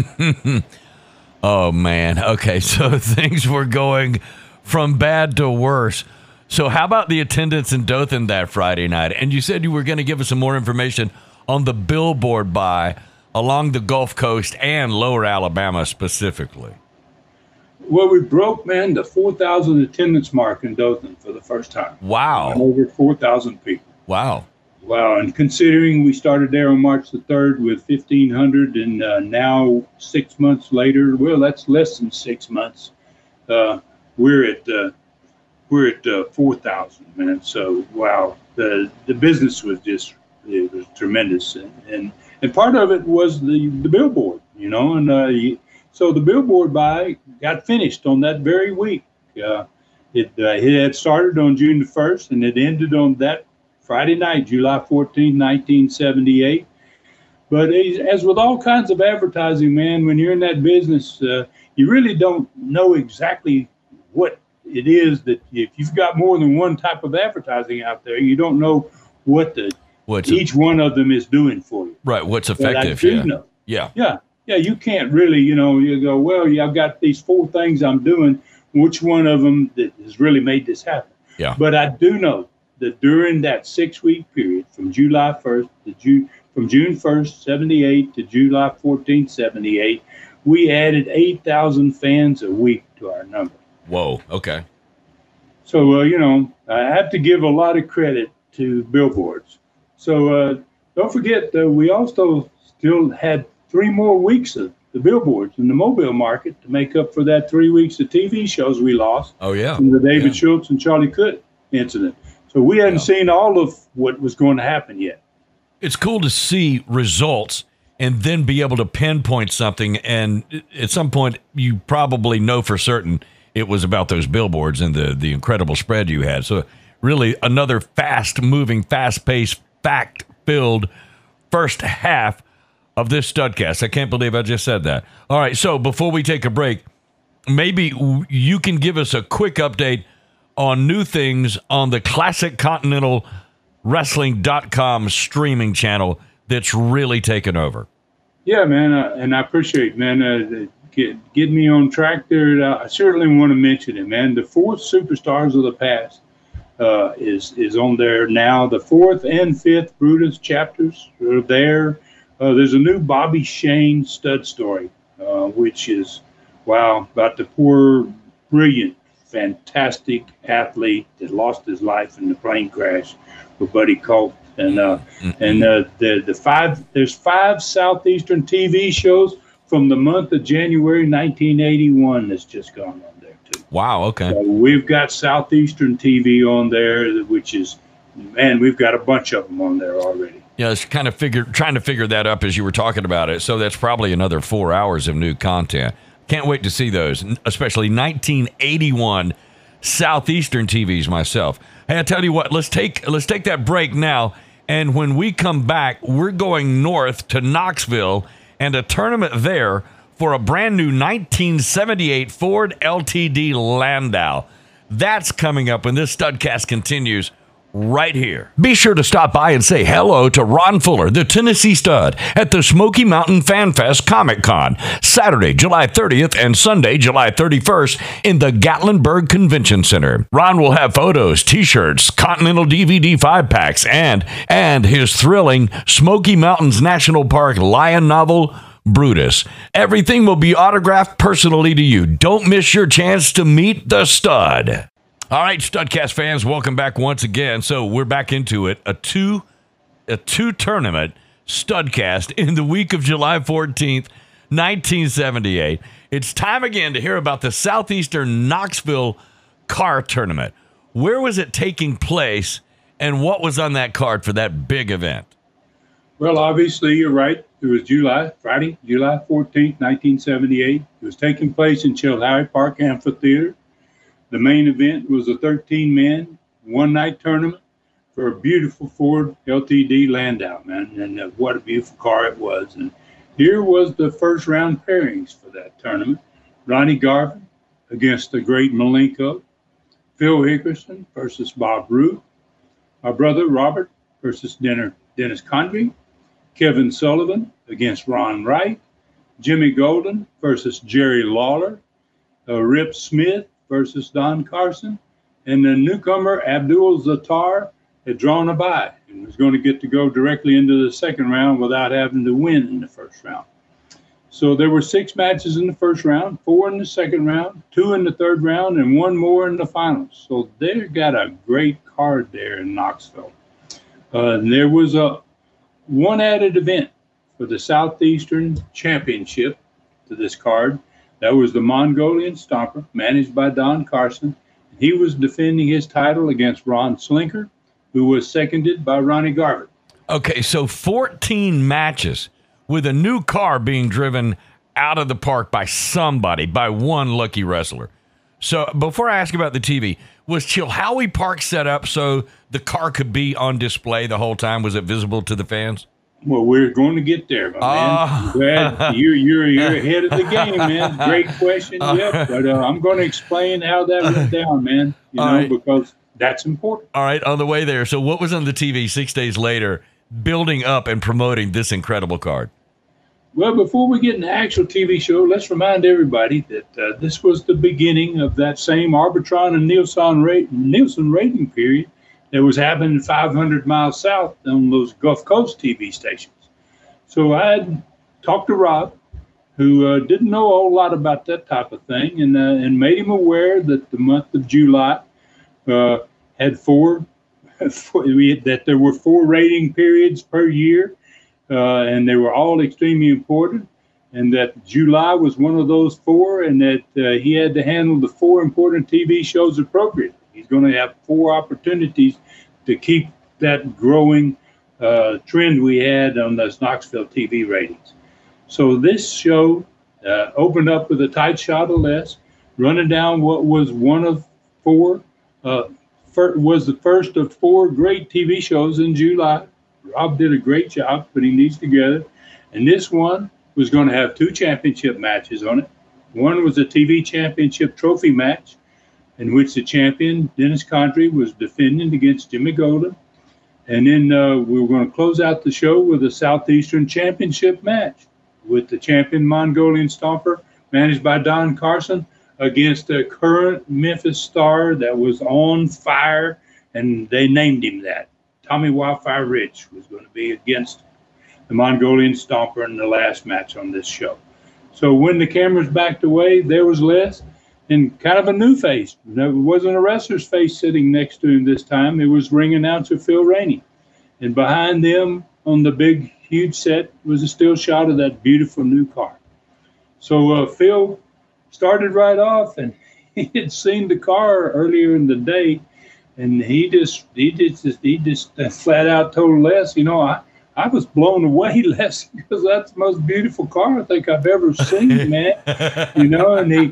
Oh, man. Okay, so things were going from bad to worse. So how about the attendance in Dothan that Friday night? And you said you were going to give us some more information on the billboard buy along the Gulf Coast and Lower Alabama specifically. Well, we broke, man, the 4,000 attendance mark in Dothan for the first time. Wow. Over 4,000 people. Wow. Wow. And considering we started there on March the 3rd with 1,500 and now 6 months later, well, that's less than 6 months. We're at 4,000, man. So, wow, the business was it was tremendous. And part of it was the billboard, you know, and so the billboard buy got finished on that very week. It had started on June the 1st, and it ended on that Friday night, July 14, 1978. But as with all kinds of advertising, man, when you're in that business, you really don't know exactly what it is that if you've got more than one type of advertising out there, you don't know what each one of them is doing for you. Right. What's effective. But I do know. Yeah. Yeah. Yeah, you can't really, you know, you go, well, yeah, I've got these 4 things I'm doing. Which one of them that has really made this happen? Yeah. But I do know that during that 6-week period from July 1st from June 1st, 78 to July 14th, 78, we added 8,000 fans a week to our number. Whoa. Okay. So, you know, I have to give a lot of credit to billboards. So don't forget, we also still had 3 more weeks of the billboards in the mobile market to make up for that 3 weeks of TV shows we lost. Oh, yeah. From the David Schultz and Charlie Cook incident. So we hadn't seen all of what was going to happen yet. It's cool to see results and then be able to pinpoint something. And at some point, you probably know for certain it was about those billboards and the incredible spread you had. So really another fast-moving, fast-paced, fact-filled first half of this Studcast. I can't believe I just said that. All right, so before we take a break, maybe you can give us a quick update on new things on the ClassicContinentalWrestling.com streaming channel that's really taken over. Yeah, man, and I appreciate, man, get me on track there. I certainly want to mention it, man. The 4th Superstars of the Past is on there now. The 4th and 5th Brutus chapters are there. There's a new Bobby Shane stud story, which is, wow, about the poor, brilliant, fantastic athlete that lost his life in the plane crash with Buddy Colt. And there's 5 Southeastern TV shows from the month of January 1981 that's just gone on there too. Wow, okay. So we've got Southeastern TV on there, which is, man, we've got a bunch of them on there already. Yeah, it's kind of trying to figure that up as you were talking about it. So that's probably another 4 hours of new content. Can't wait to see those, especially 1981 Southeastern TVs myself. Hey, I tell you what, let's take that break now. And when we come back, we're going north to Knoxville and a tournament there for a brand new 1978 Ford LTD Landau. That's coming up when this Studcast continues right here. Be sure to stop by and say hello to Ron Fuller, the Tennessee Stud, at the Smoky Mountain Fan Fest Comic Con, Saturday, July 30th and Sunday, July 31st in the Gatlinburg Convention Center. Ron will have photos, t-shirts, Continental DVD 5-packs, and his thrilling Smoky Mountains National Park lion novel, Brutus. Everything will be autographed personally to you. Don't miss your chance to meet the Stud. All right, Studcast fans, welcome back once again. So we're back into it. A two tournament Studcast in the week of July 14th, 1978. It's time again to hear about the Southeastern Knoxville car tournament. Where was it taking place, and what was on that card for that big event? Well, obviously, you're right. It was Friday, July 14th, 1978. It was taking place in Chilhowie Park Amphitheater. The main event was a 13-man, one-night tournament for a beautiful Ford LTD Landau, man. And what a beautiful car it was. And here was the first-round pairings for that tournament. Ronnie Garvin against the great Malenko. Phil Hickerson versus Bob Root. My brother Robert versus Dennis Condrey. Kevin Sullivan against Ron Wright. Jimmy Golden versus Jerry Lawler. Rip Smith versus Don Carson, and the newcomer Abdul Zattar had drawn a bye and was going to get to go directly into the second round without having to win in the first round. So there were 6 matches in the first round, 4 in the second round, 2 in the third round, and 1 more in the finals. So they got a great card there in Knoxville. And there was one added event for the Southeastern Championship to this card. That was the Mongolian Stomper, managed by Don Carson. He was defending his title against Ron Slinker, who was seconded by Ronnie Garvin. Okay, so 14 matches with a new car being driven out of the park by somebody, by one lucky wrestler. So before I ask about the TV, was Chilhowie Park set up so the car could be on display the whole time? Was it visible to the fans? Well, we're going to get there, my man. Glad you're ahead of the game, man. Great question, Jeff. But I'm going to explain how that went down, man. Because that's important. All right, on the way there. So, what was on the TV 6 days later, building up and promoting this incredible card? Well, before we get in the actual TV show, let's remind everybody that this was the beginning of that same Arbitron and Nielsen rating period that was happening 500 miles south on those Gulf Coast TV stations. So I had talked to Rob, who didn't know a whole lot about that type of thing, and made him aware that the month of July had that there were 4 rating periods per year, and they were all extremely important, and that July was one of those 4, and that he had to handle the 4 important TV shows appropriately. He's going to have 4 opportunities to keep that growing trend we had on those Knoxville TV ratings. So this show opened up with a tight shot of Les, running down what was was the first of 4 great TV shows in July. Rob did a great job putting these together. And this one was going to have 2 championship matches on it. One was a TV championship trophy match, in which the champion, Dennis Condrey, was defending against Jimmy Golden. And then we were going to close out the show with a Southeastern Championship match with the champion Mongolian Stomper, managed by Don Carson, against a current Memphis star that was on fire, and they named him that. Tommy Wildfire Rich was going to be against the Mongolian Stomper in the last match on this show. So when the cameras backed away, there was Les, and kind of a new face. It wasn't a wrestler's face sitting next to him this time. It was ring announcer Phil Rainey. And behind them on the big, huge set was a still shot of that beautiful new car. So Phil started right off, and he had seen the car earlier in the day, and he just flat out told Les, I was blown away, Les, because that's the most beautiful car I think I've ever seen, man. And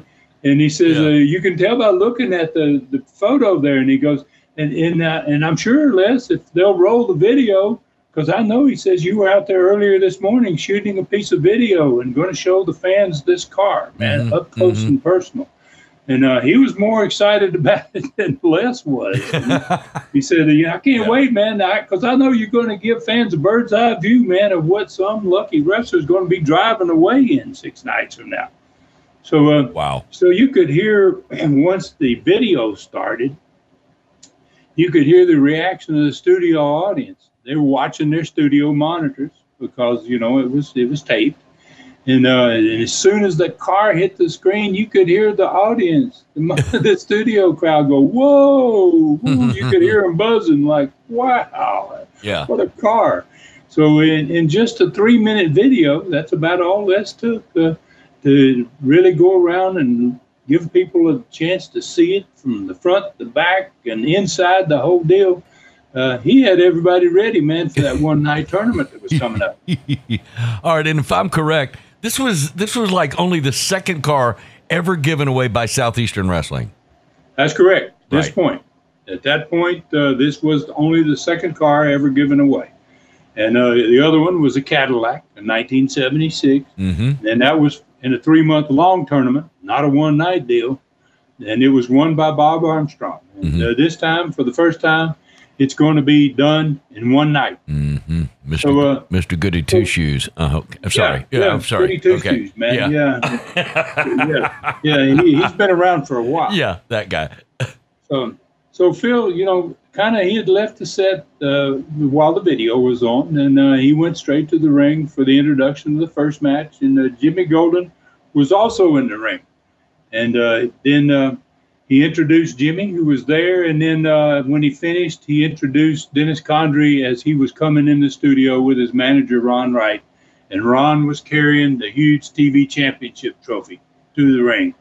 And he says, Yeah. you can tell by looking at the photo there. And he goes, and I'm sure, Les, if they'll roll the video, because I know he says you were out there earlier this morning shooting a piece of video and going to show the fans this car, man, up close and personal. And he was more excited about it than Les was. He said, I can't wait, man, because I know you're going to give fans a bird's eye view, man, of what some lucky wrestler is going to be driving away in 6 nights from now. So, Wow. So you could hear, and once the video started, you could hear the reaction of the studio audience. They were watching their studio monitors because, it was taped. And as soon as the car hit the screen, you could hear the audience, the studio crowd go, whoa. You could hear them buzzing like, wow, what a car. So in just a 3-minute video, that's about all Les took to really go around and give people a chance to see it from the front, the back, and inside, the whole deal. He had everybody ready, man, for that one-night tournament that was coming up. All right, and if I'm correct, this was like only the second car ever given away by Southeastern Wrestling. That's correct. This Right. point. At that point, this was only the second car ever given away. And the other one was a Cadillac in 1976. Mm-hmm. And that was in a 3-month-long tournament, not a one-night deal. And it was won by Bob Armstrong. And this time, for the first time, it's going to be done in one night. Mm-hmm. Mr. Goody Two Shoes. I'm sorry. Yeah, I'm sorry. Goody Two Okay. Shoes, man. Yeah. He's been around for a while. Yeah, that guy. So Phil, he had left the set while the video was on, and he went straight to the ring for the introduction of the first match. And Jimmy Golden was also in the ring. And then he introduced Jimmy, who was there. And then when he finished, he introduced Dennis Condrey as he was coming in the studio with his manager, Ron Wright. And Ron was carrying the huge TV championship trophy to the ring.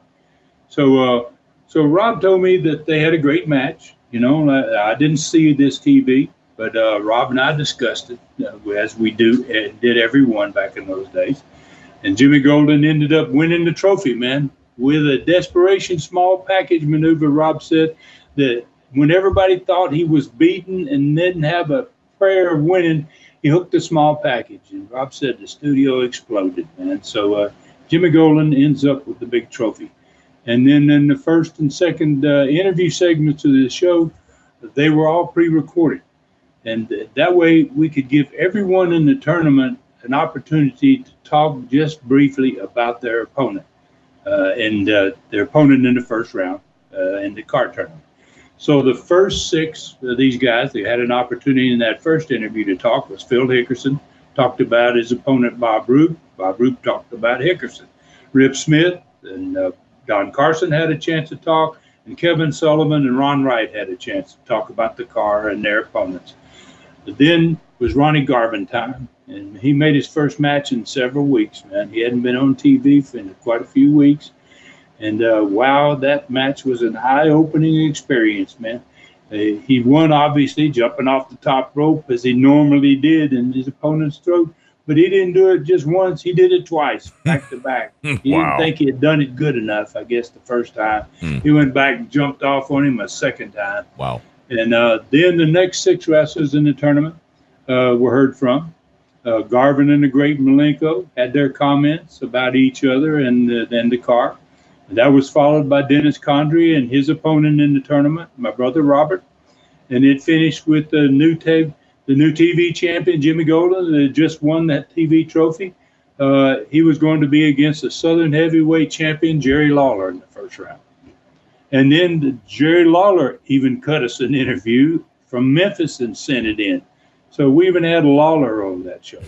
So Rob told me that they had a great match. I didn't see this TV, but Rob and I discussed it, as we did everyone back in those days. And Jimmy Golden ended up winning the trophy, man, with a desperation small package maneuver. Rob said that when everybody thought he was beaten and didn't have a prayer of winning, he hooked a small package. And Rob said the studio exploded, man. So Jimmy Golden ends up with the big trophy. And then in the first and second interview segments of the show, they were all pre-recorded. And that way we could give everyone in the tournament an opportunity to talk just briefly about their opponent and their opponent in the first round in the card tournament. So the first 6 of these guys, they had an opportunity in that first interview to talk. Was Phil Hickerson, talked about his opponent, Bob Roop. Bob Roop talked about Hickerson. Rip Smith and Don Carson had a chance to talk, and Kevin Sullivan and Ron Wright had a chance to talk about the car and their opponents. But then was Ronnie Garvin time, and he made his first match in several weeks, man. He hadn't been on TV for quite a few weeks. And wow, that match was an eye-opening experience, man. He won, obviously, jumping off the top rope as he normally did in his opponent's throat. But he didn't do it just once. He did it twice, back to back. He didn't think he had done it good enough, I guess, the first time. He went back and jumped off on him a second time. Wow. And then the next 6 wrestlers in the tournament were heard from. Garvin and the Great Malenko had their comments about each other and the car. And that was followed by Dennis Condrey and his opponent in the tournament, my brother Robert. And it finished with the new TV champion, Jimmy Golden, that just won that TV trophy. He was going to be against the Southern Heavyweight champion, Jerry Lawler, in the first round. And then Jerry Lawler even cut us an interview from Memphis and sent it in. So we even had Lawler on that show.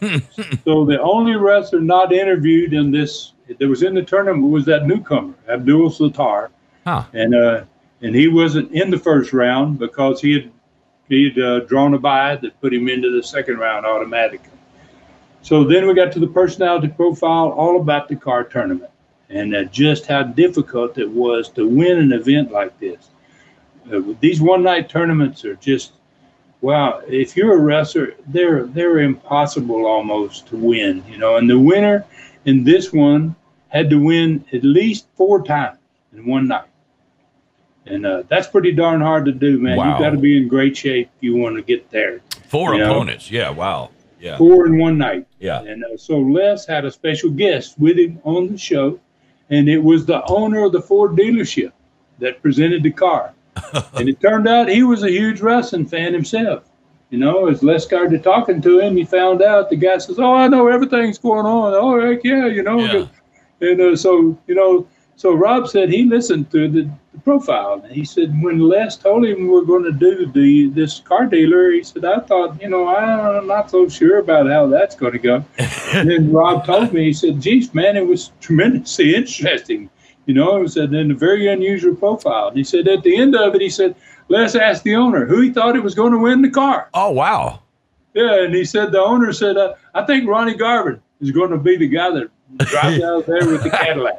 So the only wrestler not interviewed in this that was in the tournament was that newcomer, Abdul Sattar. Huh. And he wasn't in the first round because he had drawn a bye that put him into the second round automatically. So then we got to the personality profile, all about the car tournament, and just how difficult it was to win an event like this. These one-night tournaments are just, wow, if you're a wrestler, they're impossible almost to win, And the winner in this one had to win at least 4 times. in one night. And that's pretty darn hard to do, man. Wow. You've got to be in great shape if you want to get there. 4 opponents. Yeah, wow. Yeah. 4 in one night. Yeah. And so Les had a special guest with him on the show, and it was the owner of the Ford dealership that presented the car. And it turned out he was a huge wrestling fan himself. You know, as Les started talking to him, he found out the guy says, "Oh, I know everything's going on. Oh, heck yeah, you know." Yeah. And so Rob said he listened to the profile. And he said when Les told him we're going to do this car dealer, he said, "I thought, I'm not so sure about how that's going to go." And then Rob told me, he said, "Geez, man, it was tremendously interesting. It was a very unusual profile." And he said at the end of it, he said, Les asked the owner who he thought it was going to win the car. Oh, wow. Yeah, and he said, the owner said, "I think Ronnie Garvin is going to be the guy that drives out there with the Cadillac."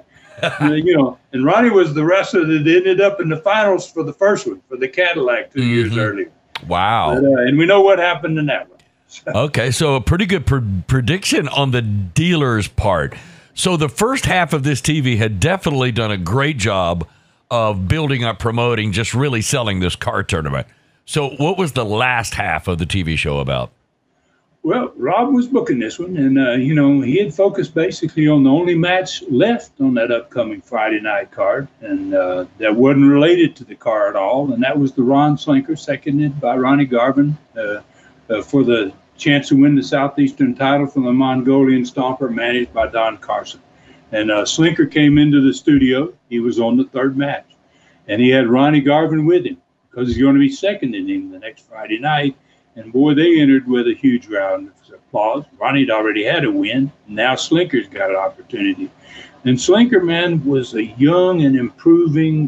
And Ronnie was the wrestler that ended up in the finals for the first one, for the Cadillac 2 years earlier. Wow. But, and we know what happened in that one. Okay, so a pretty good prediction on the dealer's part. So the first half of this TV had definitely done a great job of building up, promoting, just really selling this car tournament. So what was the last half of the TV show about? Well, Rob was booking this one, and, he had focused basically on the only match left on that upcoming Friday night card, and that wasn't related to the car at all, and that was the Ron Slinker, seconded by Ronnie Garvin, for the chance to win the Southeastern title from the Mongolian Stomper managed by Don Carson. And Slinker came into the studio. He was on the third match, and he had Ronnie Garvin with him because he's going to be seconding him the next Friday night. And, boy, they entered with a huge round of applause. Ronnie'd already had a win. Now Slinker's got an opportunity. And Slinker, man, was a young and improving,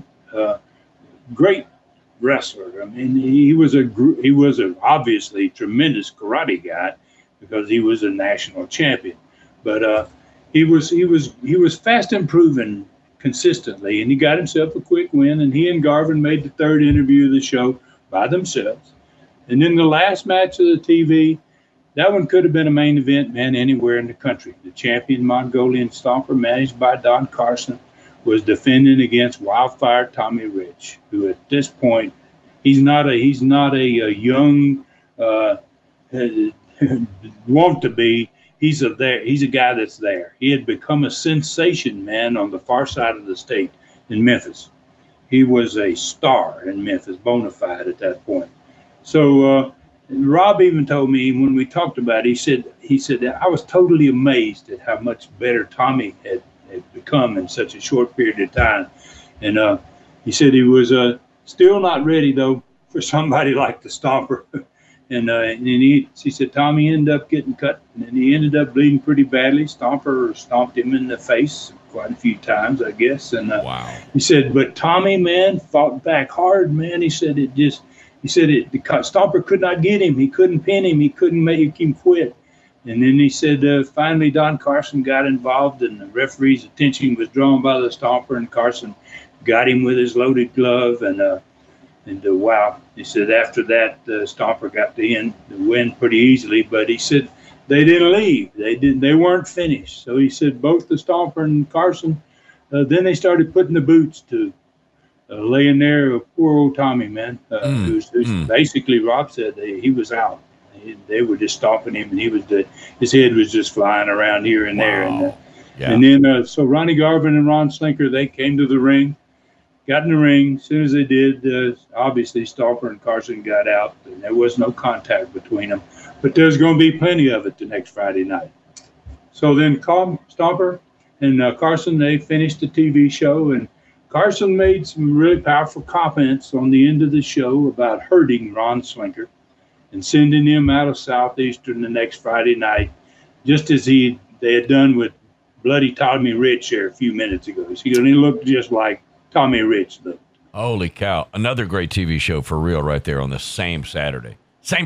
great wrestler. I mean, he was obviously tremendous karate guy because he was a national champion. But he was fast improving consistently, and he got himself a quick win. And he and Garvin made the third interview of the show by themselves. And then the last match of the TV, that one could have been a main event, man, anywhere in the country. The champion Mongolian Stomper, managed by Don Carson, was defending against Wildfire Tommy Rich, who at this point, he's not a young want to be. He's a guy that's there. He had become a sensation, man, on the far side of the state in Memphis. He was a star in Memphis, bona fide at that point. So Rob even told me when we talked about it, he said that I was totally amazed at how much better Tommy had become in such a short period of time. And he said he was still not ready, though, for somebody like the Stomper. And he said Tommy ended up getting cut, and he ended up bleeding pretty badly. Stomper stomped him in the face quite a few times, I guess. And wow. He said, but Tommy, man, fought back hard, man. He said the Stomper could not get him. He couldn't pin him. He couldn't make him quit. And then he said finally Don Carson got involved, and the referee's attention was drawn by the Stomper, and Carson got him with his loaded glove. And wow, he said after that, Stomper got the win pretty easily. But he said they didn't leave. They weren't finished. So he said both the Stomper and Carson, then they started putting the boots to laying there, poor old Tommy, man, who's basically, Rob said he was out. They were just stomping him, and his head was just flying around here and there. And then so Ronnie Garvin and Ron Slinker, they came to the ring, got in the ring. As soon as they did, obviously Stomper and Carson got out, and there was no contact between them. But there's going to be plenty of it the next Friday night. So then Stomper and Carson, they finished the TV show, and Carson made some really powerful comments on the end of the show about hurting Ron Slinker and sending him out of Southeastern the next Friday night, just as they had done with Bloody Tommy Rich there a few minutes ago. So he looked just like Tommy Rich looked. Holy cow. Another great TV show for real right there on the same Saturday.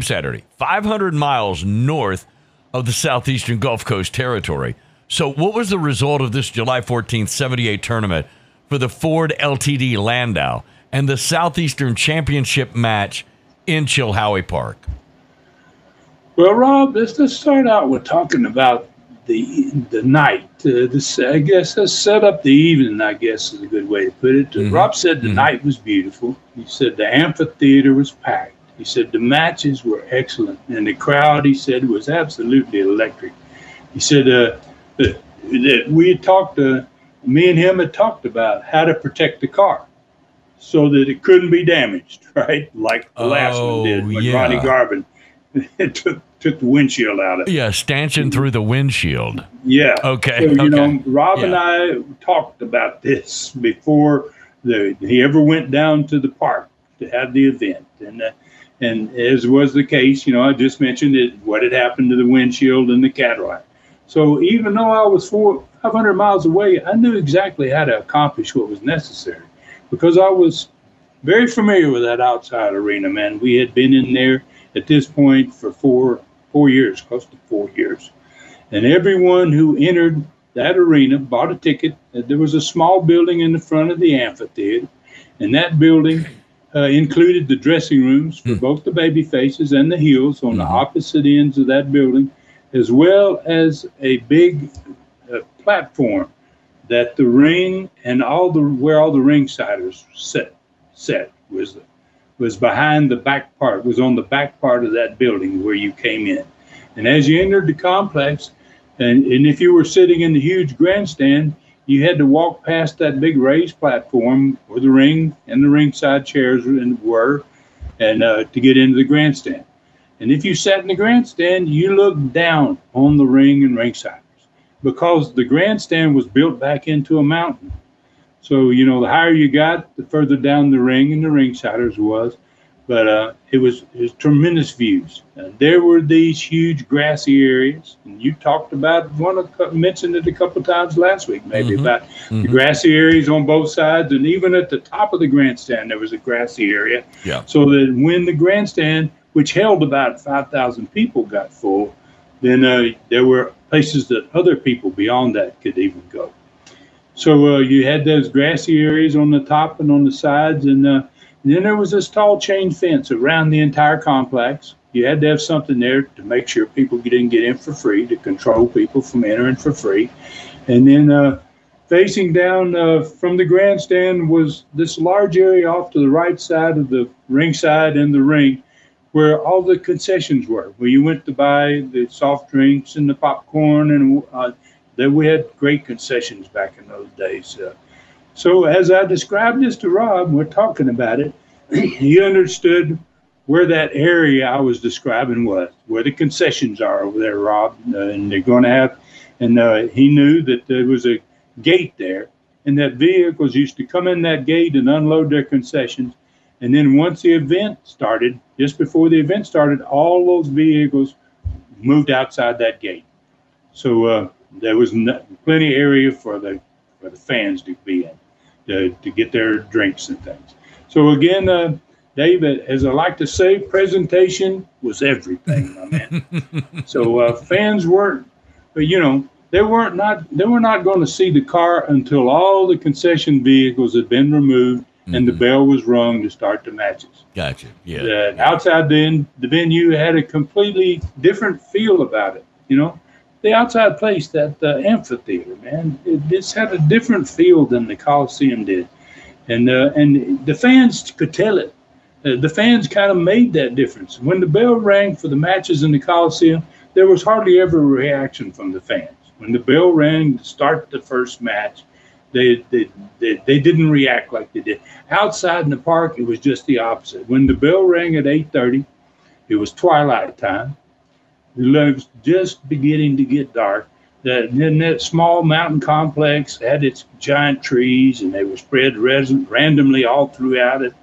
500 miles north of the Southeastern Gulf Coast territory. So what was the result of this July 14th, 78 tournament for the Ford LTD Landau and the Southeastern Championship match in Chilhowie Park? Well, Rob, let's start out with talking about the night. I guess set up the evening, I guess is a good way to put it. Rob said the night was beautiful. He said the amphitheater was packed. He said the matches were excellent, and the crowd, he said, was absolutely electric. He said that we had talked, me and him had talked about how to protect the car so that it couldn't be damaged, right? Like the last one did when Ronnie Garvin took the windshield out of it. Yeah, stanching through the windshield. Yeah. Okay. So, you know, Rob and I talked about this before he ever went down to the park to have the event. And as was the case, you know, I just mentioned what had happened to the windshield and the Cadillac. So even though I was 500 miles away, I knew exactly how to accomplish what was necessary because I was very familiar with that outside arena, man. We had been in there at this point for four years, close to 4 years. And everyone who entered that arena bought a ticket. There was a small building in the front of the amphitheater, and that building included the dressing rooms for both the baby faces and the heels on the opposite ends of that building, as well as a big platform that the ring and where all the ringsiders set was behind the back part, was on the back part of that building where you came in. And as you entered the complex, and if you were sitting in the huge grandstand, you had to walk past that big raised platform where the ring and the ringside chairs were, and to get into the grandstand. And if you sat in the grandstand, you looked down on the ring and ringsiders because the grandstand was built back into a mountain. So, you know, the higher you got, the further down the ring and the ringsiders was. But it was tremendous views. There were these huge grassy areas, and you talked about mentioned it a couple times last week, maybe about the grassy areas on both sides, and even at the top of the grandstand there was a grassy area. Yeah. So that when the grandstand, which held about 5,000 people, got full, then there were places that other people beyond that could even go. So you had those grassy areas on the top and on the sides, and then there was this tall chain fence around the entire complex. You had to have something there to make sure people didn't get in for free, to control people from entering for free. And then facing down from the grandstand was this large area off to the right side of the ringside and the ring where all the concessions were, where you went to buy the soft drinks and the popcorn. And then we had great concessions back in those days. So as I described this to Rob, we're talking about it, he understood where that area I was describing was, where the concessions are over there, Rob, and they're going to have, and he knew that there was a gate there, and that vehicles used to come in that gate and unload their concessions. And then once the event started, just before the event started, all those vehicles moved outside that gate. So there was plenty of area for the fans to be in. To get their drinks and things. So again, David, as I like to say, presentation was everything, my man. So fans weren't, you know, they were not going to see the car until all the concession vehicles had been removed and the bell was rung to start the matches. Gotcha. Yeah. Outside the venue had a completely different feel about it, you know. The outside place, that amphitheater, man, it just had a different feel than the Coliseum did. And the fans could tell it. The fans kind of made that difference. When the bell rang for the matches in the Coliseum, there was hardly ever a reaction from the fans. When the bell rang to start the first match, they didn't react like they did. Outside in the park, it was just the opposite. When the bell rang at 8:30, it was twilight time. It was just beginning to get dark. Then that small mountain complex had its giant trees, and they were spread randomly all throughout it.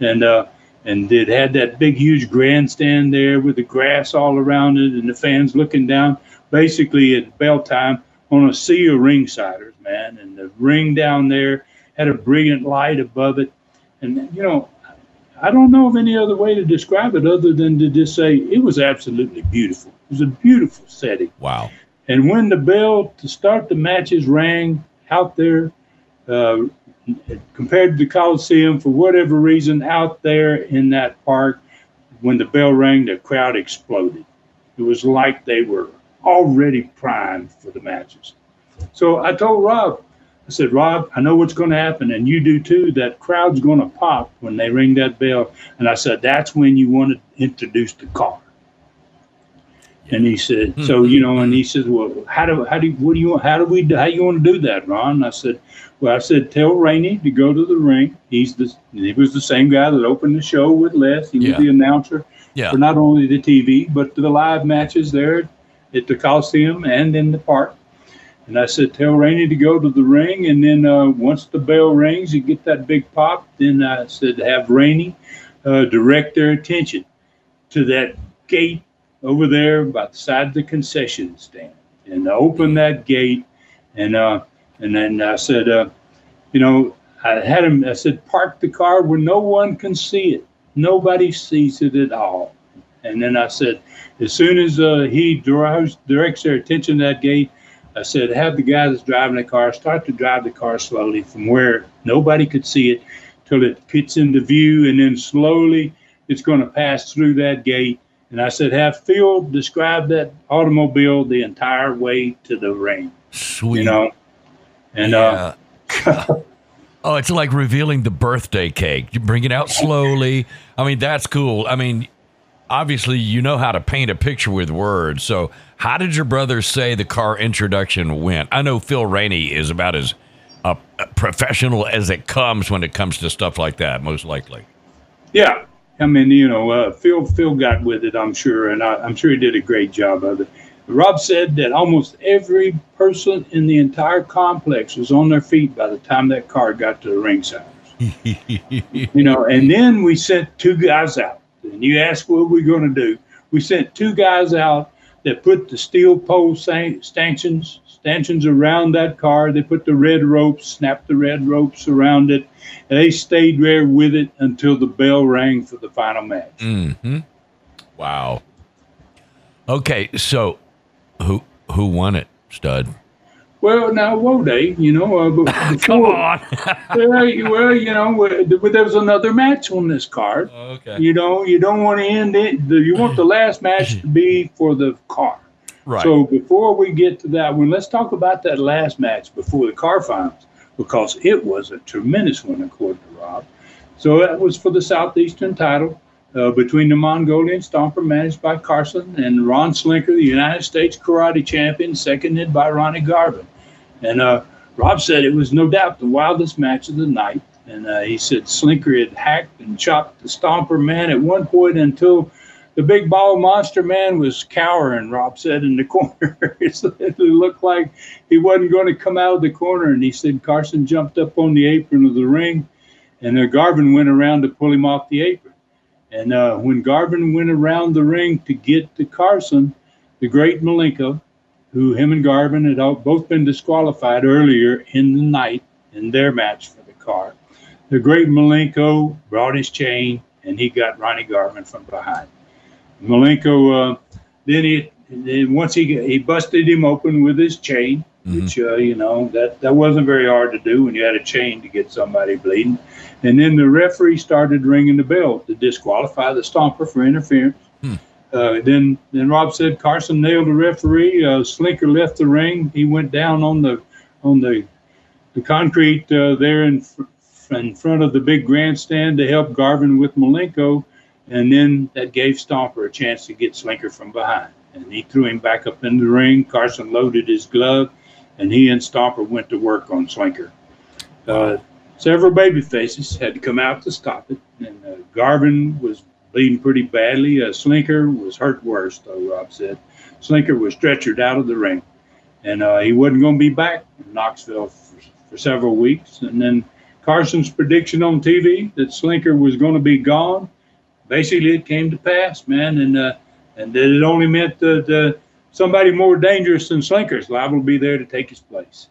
And it had that big, huge grandstand there with the grass all around it, and the fans looking down, basically at bell time, on a sea of ringsiders, man. And the ring down there had a brilliant light above it. And, you know, I don't know of any other way to describe it other than to just say it was absolutely beautiful. It was a beautiful setting. Wow. And when the bell to start the matches rang out there, compared to the Coliseum, for whatever reason, out there in that park, when the bell rang, the crowd exploded. It was like they were already primed for the matches. So I told Rob, I said, Rob, I know what's going to happen, and you do too. That crowd's going to pop when they ring that bell. And I said, that's when you want to introduce the car. And he said, so, and he says, well, how you want to do that, Ron? And I said, tell Rainey to go to the ring. He was the same guy that opened the show with Les. He was the announcer for not only the TV, but the live matches there at the Coliseum and in the park. And I said, tell Rainey to go to the ring. And then once the bell rings, you get that big pop. Then I said, have Rainey direct their attention to that gate over there by the side of the concession stand, and open that gate. And then I said, I said, park the car where no one can see it. Nobody sees it at all. And then I said, as soon as he directs their attention to that gate, I said, have the guy that's driving the car start to drive the car slowly from where nobody could see it till it gets into view, and then slowly it's going to pass through that gate. And I said, have Phil describe that automobile the entire way to the ring. Sweet. And oh, it's like revealing the birthday cake. You bring it out slowly. I mean, that's cool. I mean, obviously, you know how to paint a picture with words. So how did your brother say the car introduction went? I know Phil Rainey is about as professional as it comes when it comes to stuff like that, most likely. Yeah. I mean, Phil got with it, I'm sure, and I'm sure he did a great job of it. Rob said that almost every person in the entire complex was on their feet by the time that car got to the ringside. And then we sent two guys out. And you asked what we're going to do. We sent two guys out that put the steel pole stanchions around that car. They put the red ropes, snapped the red ropes around it. And they stayed there with it until the bell rang for the final match. Mm-hmm. Wow. Okay, so who won it, Stud? Well, now, Wode, come on. There was another match on this card. Okay. You don't want to end it. You want the last match to be for the car. Right. So before we get to that one, let's talk about that last match before the car finals, because it was a tremendous one, according to Rob. So that was for the Southeastern title between the Mongolian Stomper, managed by Carson, and Ron Slinker, the United States Karate Champion, seconded by Ronnie Garvin. And Rob said it was no doubt the wildest match of the night. And he said Slinker had hacked and chopped the Stomper man at one point until the big ball monster man was cowering, Rob said, in the corner. It looked like he wasn't going to come out of the corner. And he said Carson jumped up on the apron of the ring, and Garvin went around to pull him off the apron. And when Garvin went around the ring to get to Carson, the great Malenko, who him and Garvin had both been disqualified earlier in the night in their match for the car, the great Malenko brought his chain, and he got Ronnie Garvin from behind. Malenko, then once he busted him open with his chain, which, that wasn't very hard to do when you had a chain to get somebody bleeding. And then the referee started ringing the bell to disqualify the Stomper for interference. Then Rob said Carson nailed the referee. Slinker left the ring. He went down on the concrete there in front of the big grandstand to help Garvin with Malenko. And then that gave Stomper a chance to get Slinker from behind. And he threw him back up in the ring. Carson loaded his glove, and he and Stomper went to work on Slinker. Several baby faces had to come out to stop it. And Garvin was bleeding pretty badly. Slinker was hurt worse, though, Rob said. Slinker was stretchered out of the ring. And he wasn't going to be back in Knoxville for several weeks. And then Carson's prediction on TV that Slinker was going to be gone, basically it came to pass, man. And that it only meant that somebody more dangerous than Slinker's liable to be there to take his place.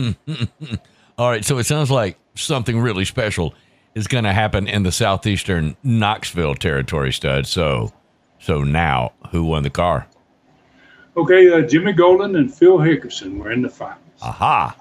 All right, so it sounds like something really special is going to happen in the southeastern Knoxville territory, Stud. So now, who won the car? Okay, Jimmy Golden and Phil Hickerson were in the finals. Aha.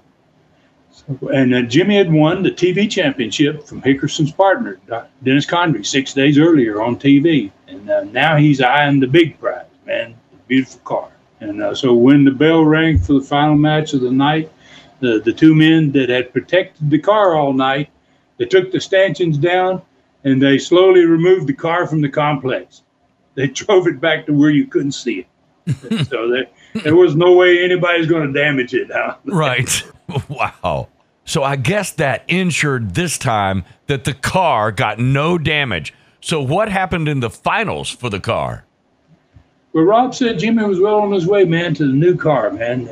And Jimmy had won the TV championship from Hickerson's partner, Dennis Condrey, 6 days earlier on TV. And now he's eyeing the big prize, man, the beautiful car. And so when the bell rang for the final match of the night, the two men that had protected the car all night, they took the stanchions down and they slowly removed the car from the complex. They drove it back to where you couldn't see it. So there was no way anybody's going to damage it. Huh? Right. Wow. So I guess that ensured this time that the car got no damage. So what happened in the finals for the car? Well, Rob said Jimmy was well on his way, man, to the new car, man.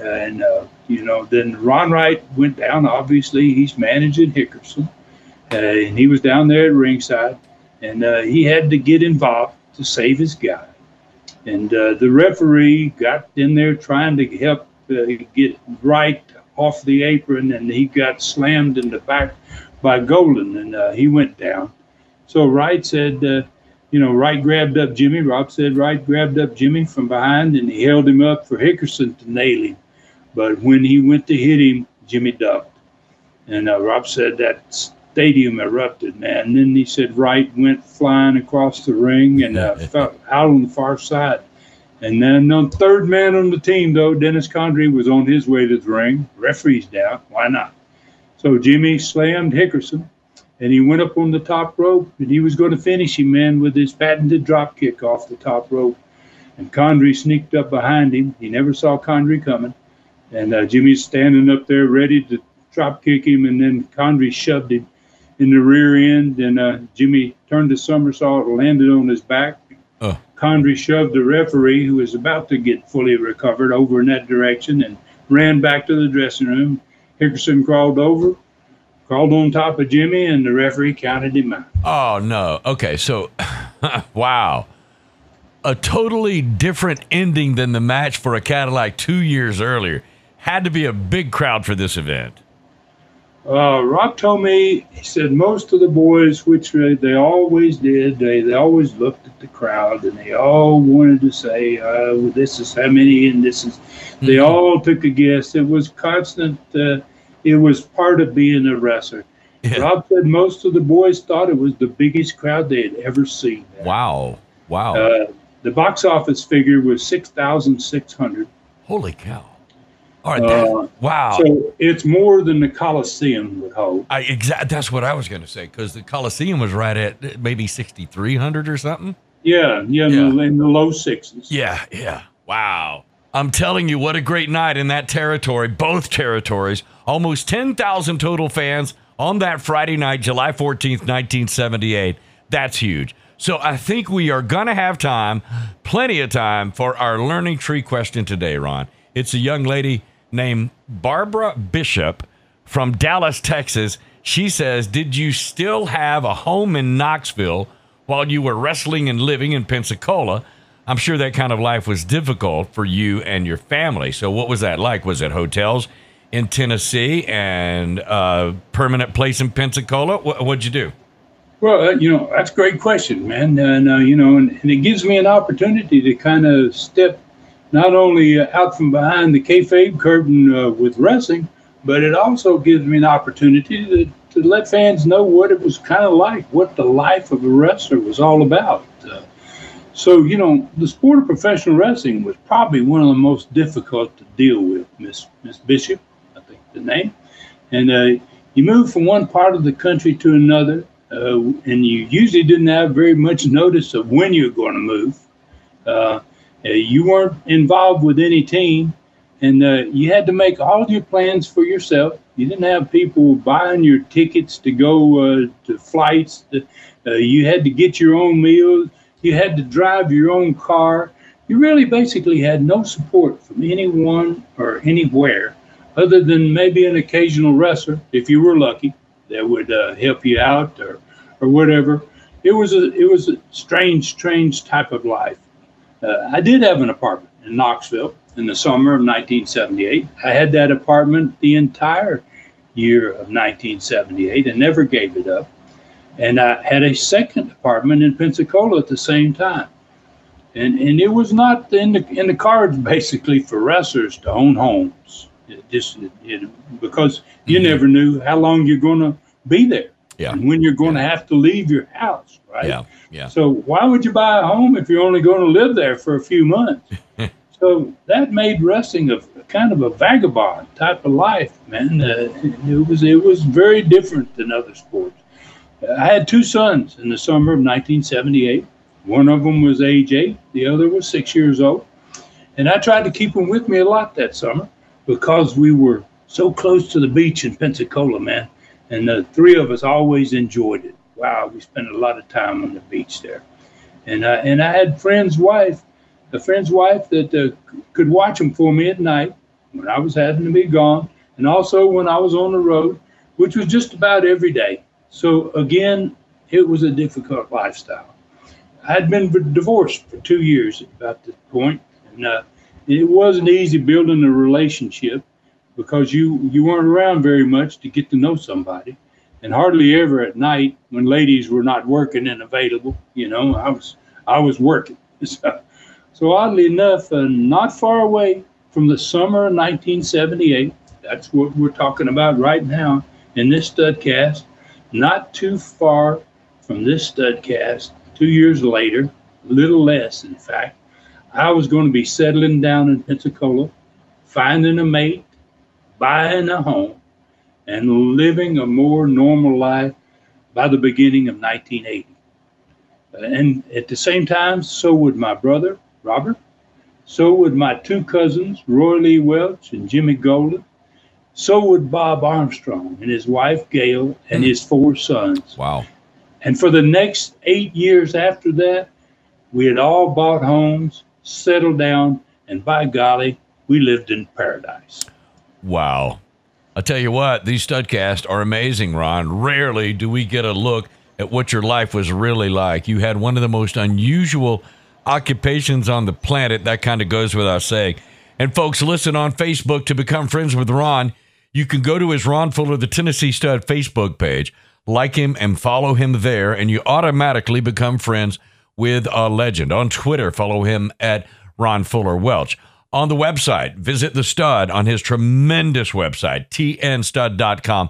Then Ron Wright went down. Obviously, he's managing Hickerson. And he was down there at ringside. And he had to get involved to save his guy. And the referee got in there trying to help get Wright off the apron. And he got slammed in the back by Golden. And he went down. So Wright said... Wright grabbed up Jimmy. Rob said Wright grabbed up Jimmy from behind and he held him up for Hickerson to nail him. But when he went to hit him, Jimmy ducked. And Rob said that stadium erupted, man. And then he said Wright went flying across the ring and fell out on the far side. And then the third man on the team, though, Dennis Condrey, was on his way to the ring. Referee's down. Why not? So Jimmy slammed Hickerson. And he went up on the top rope, and he was going to finish him, man, with his patented drop kick off the top rope. And Condrey sneaked up behind him. He never saw Condrey coming. And Jimmy's standing up there ready to drop kick him, and then Condrey shoved him in the rear end. And Jimmy turned the somersault and landed on his back. Condrey shoved the referee, who was about to get fully recovered, over in that direction and ran back to the dressing room. Hickerson crawled on top of Jimmy, and the referee counted him out. Oh, no. Okay, so, wow. A totally different ending than the match for a Cadillac 2 years earlier. Had to be a big crowd for this event. Rob told me, he said most of the boys, which they always did, they always looked at the crowd, and they all wanted to say, this is how many, and this is... They all took a guess. It was constant... It was part of being a wrestler. Yeah. Rob said most of the boys thought it was the biggest crowd they had ever seen. Wow. The box office figure was 6,600. Holy cow. All right. Wow. So it's more than the Coliseum would hold. That's what I was going to say, because the Coliseum was right at maybe 6,300 or something. Yeah. In the low sixes. Yeah. Wow. I'm telling you, what a great night in that territory, both territories. Almost 10,000 total fans on that Friday night, July 14th, 1978. That's huge. So I think we are going to have time, plenty of time, for our Learning Tree question today, Ron. It's a young lady named Barbara Bishop from Dallas, Texas. She says, did you still have a home in Knoxville while you were wrestling and living in Pensacola? I'm sure that kind of life was difficult for you and your family. So what was that like? Was it hotels in Tennessee and a permanent place in Pensacola? What'd you do? Well, that's a great question, man. And it gives me an opportunity to kind of step not only out from behind the kayfabe curtain with wrestling, but it also gives me an opportunity to let fans know what it was kind of like, what the life of a wrestler was all about. So, the sport of professional wrestling was probably one of the most difficult to deal with, Miss Bishop, I think the name. And you move from one part of the country to another, and you usually didn't have very much notice of when you're going to move. You weren't involved with any team, and you had to make all your plans for yourself. You didn't have people buying your tickets to go to flights. You had to get your own meals. You had to drive your own car. You really basically had no support from anyone or anywhere other than maybe an occasional wrestler, if you were lucky, that would help you out or whatever. It was a strange type of life. I did have an apartment in Knoxville in the summer of 1978. I had that apartment the entire year of 1978 and never gave it up. And I had a second apartment in Pensacola at the same time. And it was not in the cards, basically, for wrestlers to own homes. Because you never knew how long you're going to be there. Yeah. And when you're going to have to leave your house, right? Yeah. So why would you buy a home if you're only going to live there for a few months? So that made wrestling a kind of a vagabond type of life, man. It was very different than other sports. I had two sons in the summer of 1978. One of them was age 8, the other was 6 years old. And I tried to keep them with me a lot that summer because we were so close to the beach in Pensacola, man. And the three of us always enjoyed it. Wow, we spent a lot of time on the beach there. And I had a friend's wife that could watch them for me at night when I was having to be gone, and also when I was on the road, which was just about every day. So again, it was a difficult lifestyle. I had been divorced for 2 years at about this point, and it wasn't easy building a relationship because you weren't around very much to get to know somebody, and hardly ever at night when ladies were not working and available. I was working. So oddly enough, not far away from the summer of 1978, that's what we're talking about right now in this studcast, not too far from this studcast, 2 years later, a little less in fact, I was going to be settling down in Pensacola, finding a mate, buying a home, and living a more normal life by the beginning of 1980. And at the same time, so would my brother, Robert. So would my two cousins, Roy Lee Welch and Jimmy Golden. So would Bob Armstrong and his wife, Gail, and his 4 sons. Wow. And for the next 8 years after that, we had all bought homes, settled down, and by golly, we lived in paradise. Wow. I'll tell you what, these studcasts are amazing, Ron. Rarely do we get a look at what your life was really like. You had one of the most unusual occupations on the planet. That kind of goes without saying. And folks, listen, on Facebook to become friends with Ron, you can go to his Ron Fuller, the Tennessee Stud Facebook page, like him and follow him there, and you automatically become friends with a legend. On Twitter, follow him at Ron Fuller Welch. On the website, visit the Stud on his tremendous website, tnstud.com,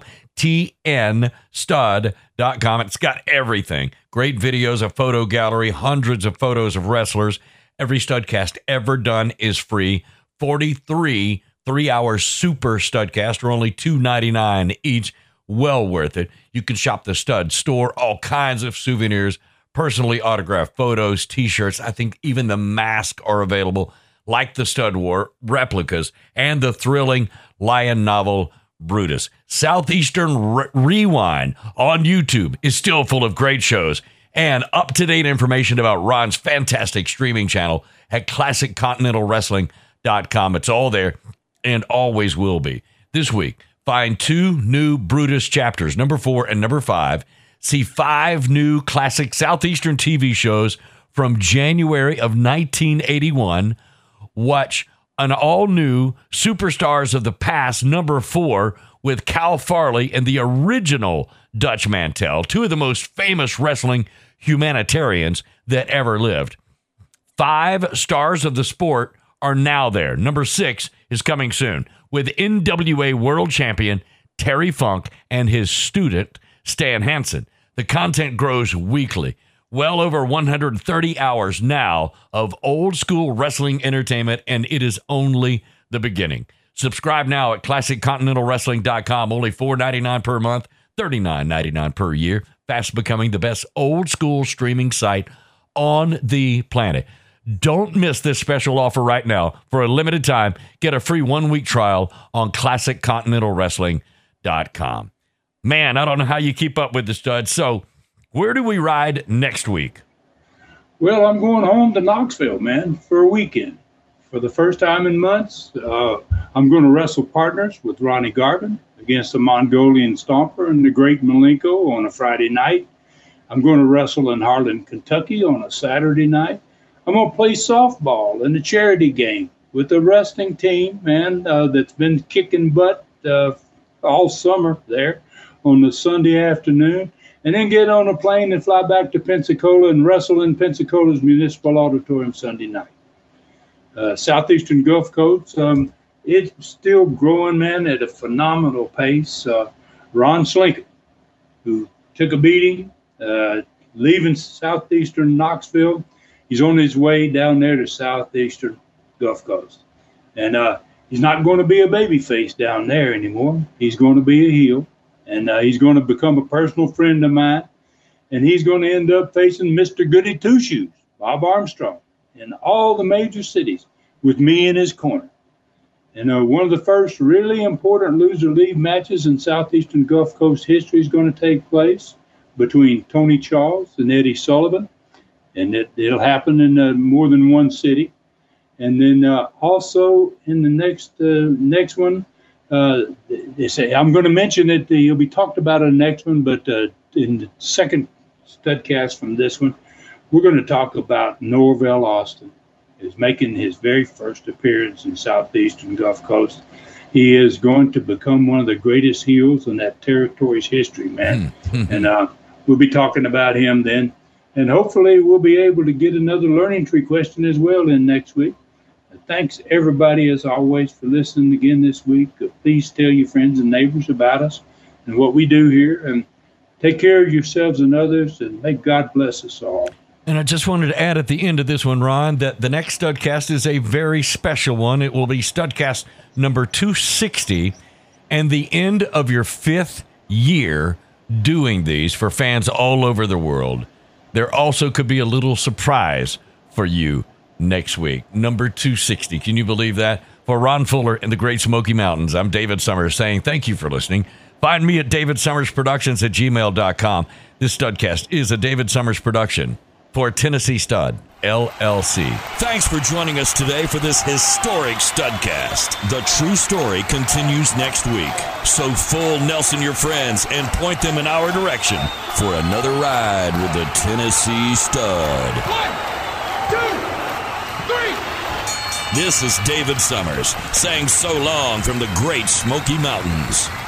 tnstud.com. It's got everything. Great videos, a photo gallery, hundreds of photos of wrestlers. Every Studcast ever done is free. 43 3-hour super Studcast are only $2.99 each. Well worth it. You can shop the Stud store, all kinds of souvenirs, personally autographed photos, T-shirts. I think even the mask are available, like the Stud War replicas and the thrilling Lion novel Brutus. Southeastern Rewind on YouTube is still full of great shows and up-to-date information about Ron's fantastic streaming channel at ClassicContinentalWrestling.com. It's all there and always will be. This week, find 2 new Brutus chapters, number 4 and number 5. See 5 new classic Southeastern TV shows from January of 1981. Watch an all-new Superstars of the Past, number 4, with Cal Farley and the original Dutch Mantel, 2 of the most famous wrestling humanitarians that ever lived. 5 stars of the sport are now there. Number 6 is coming soon with NWA World Champion Terry Funk and his student, Stan Hansen. The content grows weekly. Well over 130 hours now of old school wrestling entertainment, and it is only the beginning. Subscribe now at ClassicContinentalWrestling.com. Only $4.99 per month, $39.99 per year. Fast becoming the best old school streaming site on the planet. Don't miss this special offer right now. For a limited time, get a free 1-week trial on ClassicContinentalWrestling.com. Man, I don't know how you keep up with the Stud. So where do we ride next week? Well, I'm going home to Knoxville, man, for a weekend. For the first time in months, I'm going to wrestle partners with Ronnie Garvin against the Mongolian Stomper and the Great Malenko on a Friday night. I'm going to wrestle in Harlan, Kentucky on a Saturday night. I'm going to play softball in the charity game with the wrestling team, man, that's been kicking butt all summer there on the Sunday afternoon, and then get on a plane and fly back to Pensacola and wrestle in Pensacola's Municipal Auditorium Sunday night. Southeastern Gulf Coast, it's still growing, man, at a phenomenal pace. Ron Slinken, who took a beating, leaving Southeastern Knoxville, he's on his way down there to Southeastern Gulf Coast. And he's not going to be a baby face down there anymore. He's going to be a heel, and he's going to become a personal friend of mine. And he's going to end up facing Mr. Goody Two-Shoes, Bob Armstrong, in all the major cities with me in his corner. And one of the first really important loser-leave matches in Southeastern Gulf Coast history is going to take place between Tony Charles and Eddie Sullivan. And it'll happen in more than one city. And then also in the next one, they say, I'm going to mention it. You'll be talked about in the next one, but in the second studcast from this one, we're going to talk about Norvell Austin. Is making his very first appearance in Southeastern Gulf Coast. He is going to become one of the greatest heels in that territory's history, man. And we'll be talking about him then. And hopefully we'll be able to get another learning tree question as well in next week. Thanks, everybody, as always, for listening again this week. Please tell your friends and neighbors about us and what we do here. And take care of yourselves and others, and may God bless us all. And I just wanted to add at the end of this one, Ron, that the next Studcast is a very special one. It will be Studcast number 260, and the end of your 5th year doing these for fans all over the world. There also could be a little surprise for you next week. Number 260. Can you believe that? For Ron Fuller in the Great Smoky Mountains, I'm David Summers saying thank you for listening. Find me at davidsummersproductions@gmail.com. This Studcast is a David Summers production for Tennessee Stud, LLC. Thanks for joining us today for this historic Studcast. The true story continues next week. So full Nelson your friends and point them in our direction for another ride with the Tennessee Stud. 1, 2, 3. This is David Summers saying so long from the Great Smoky Mountains.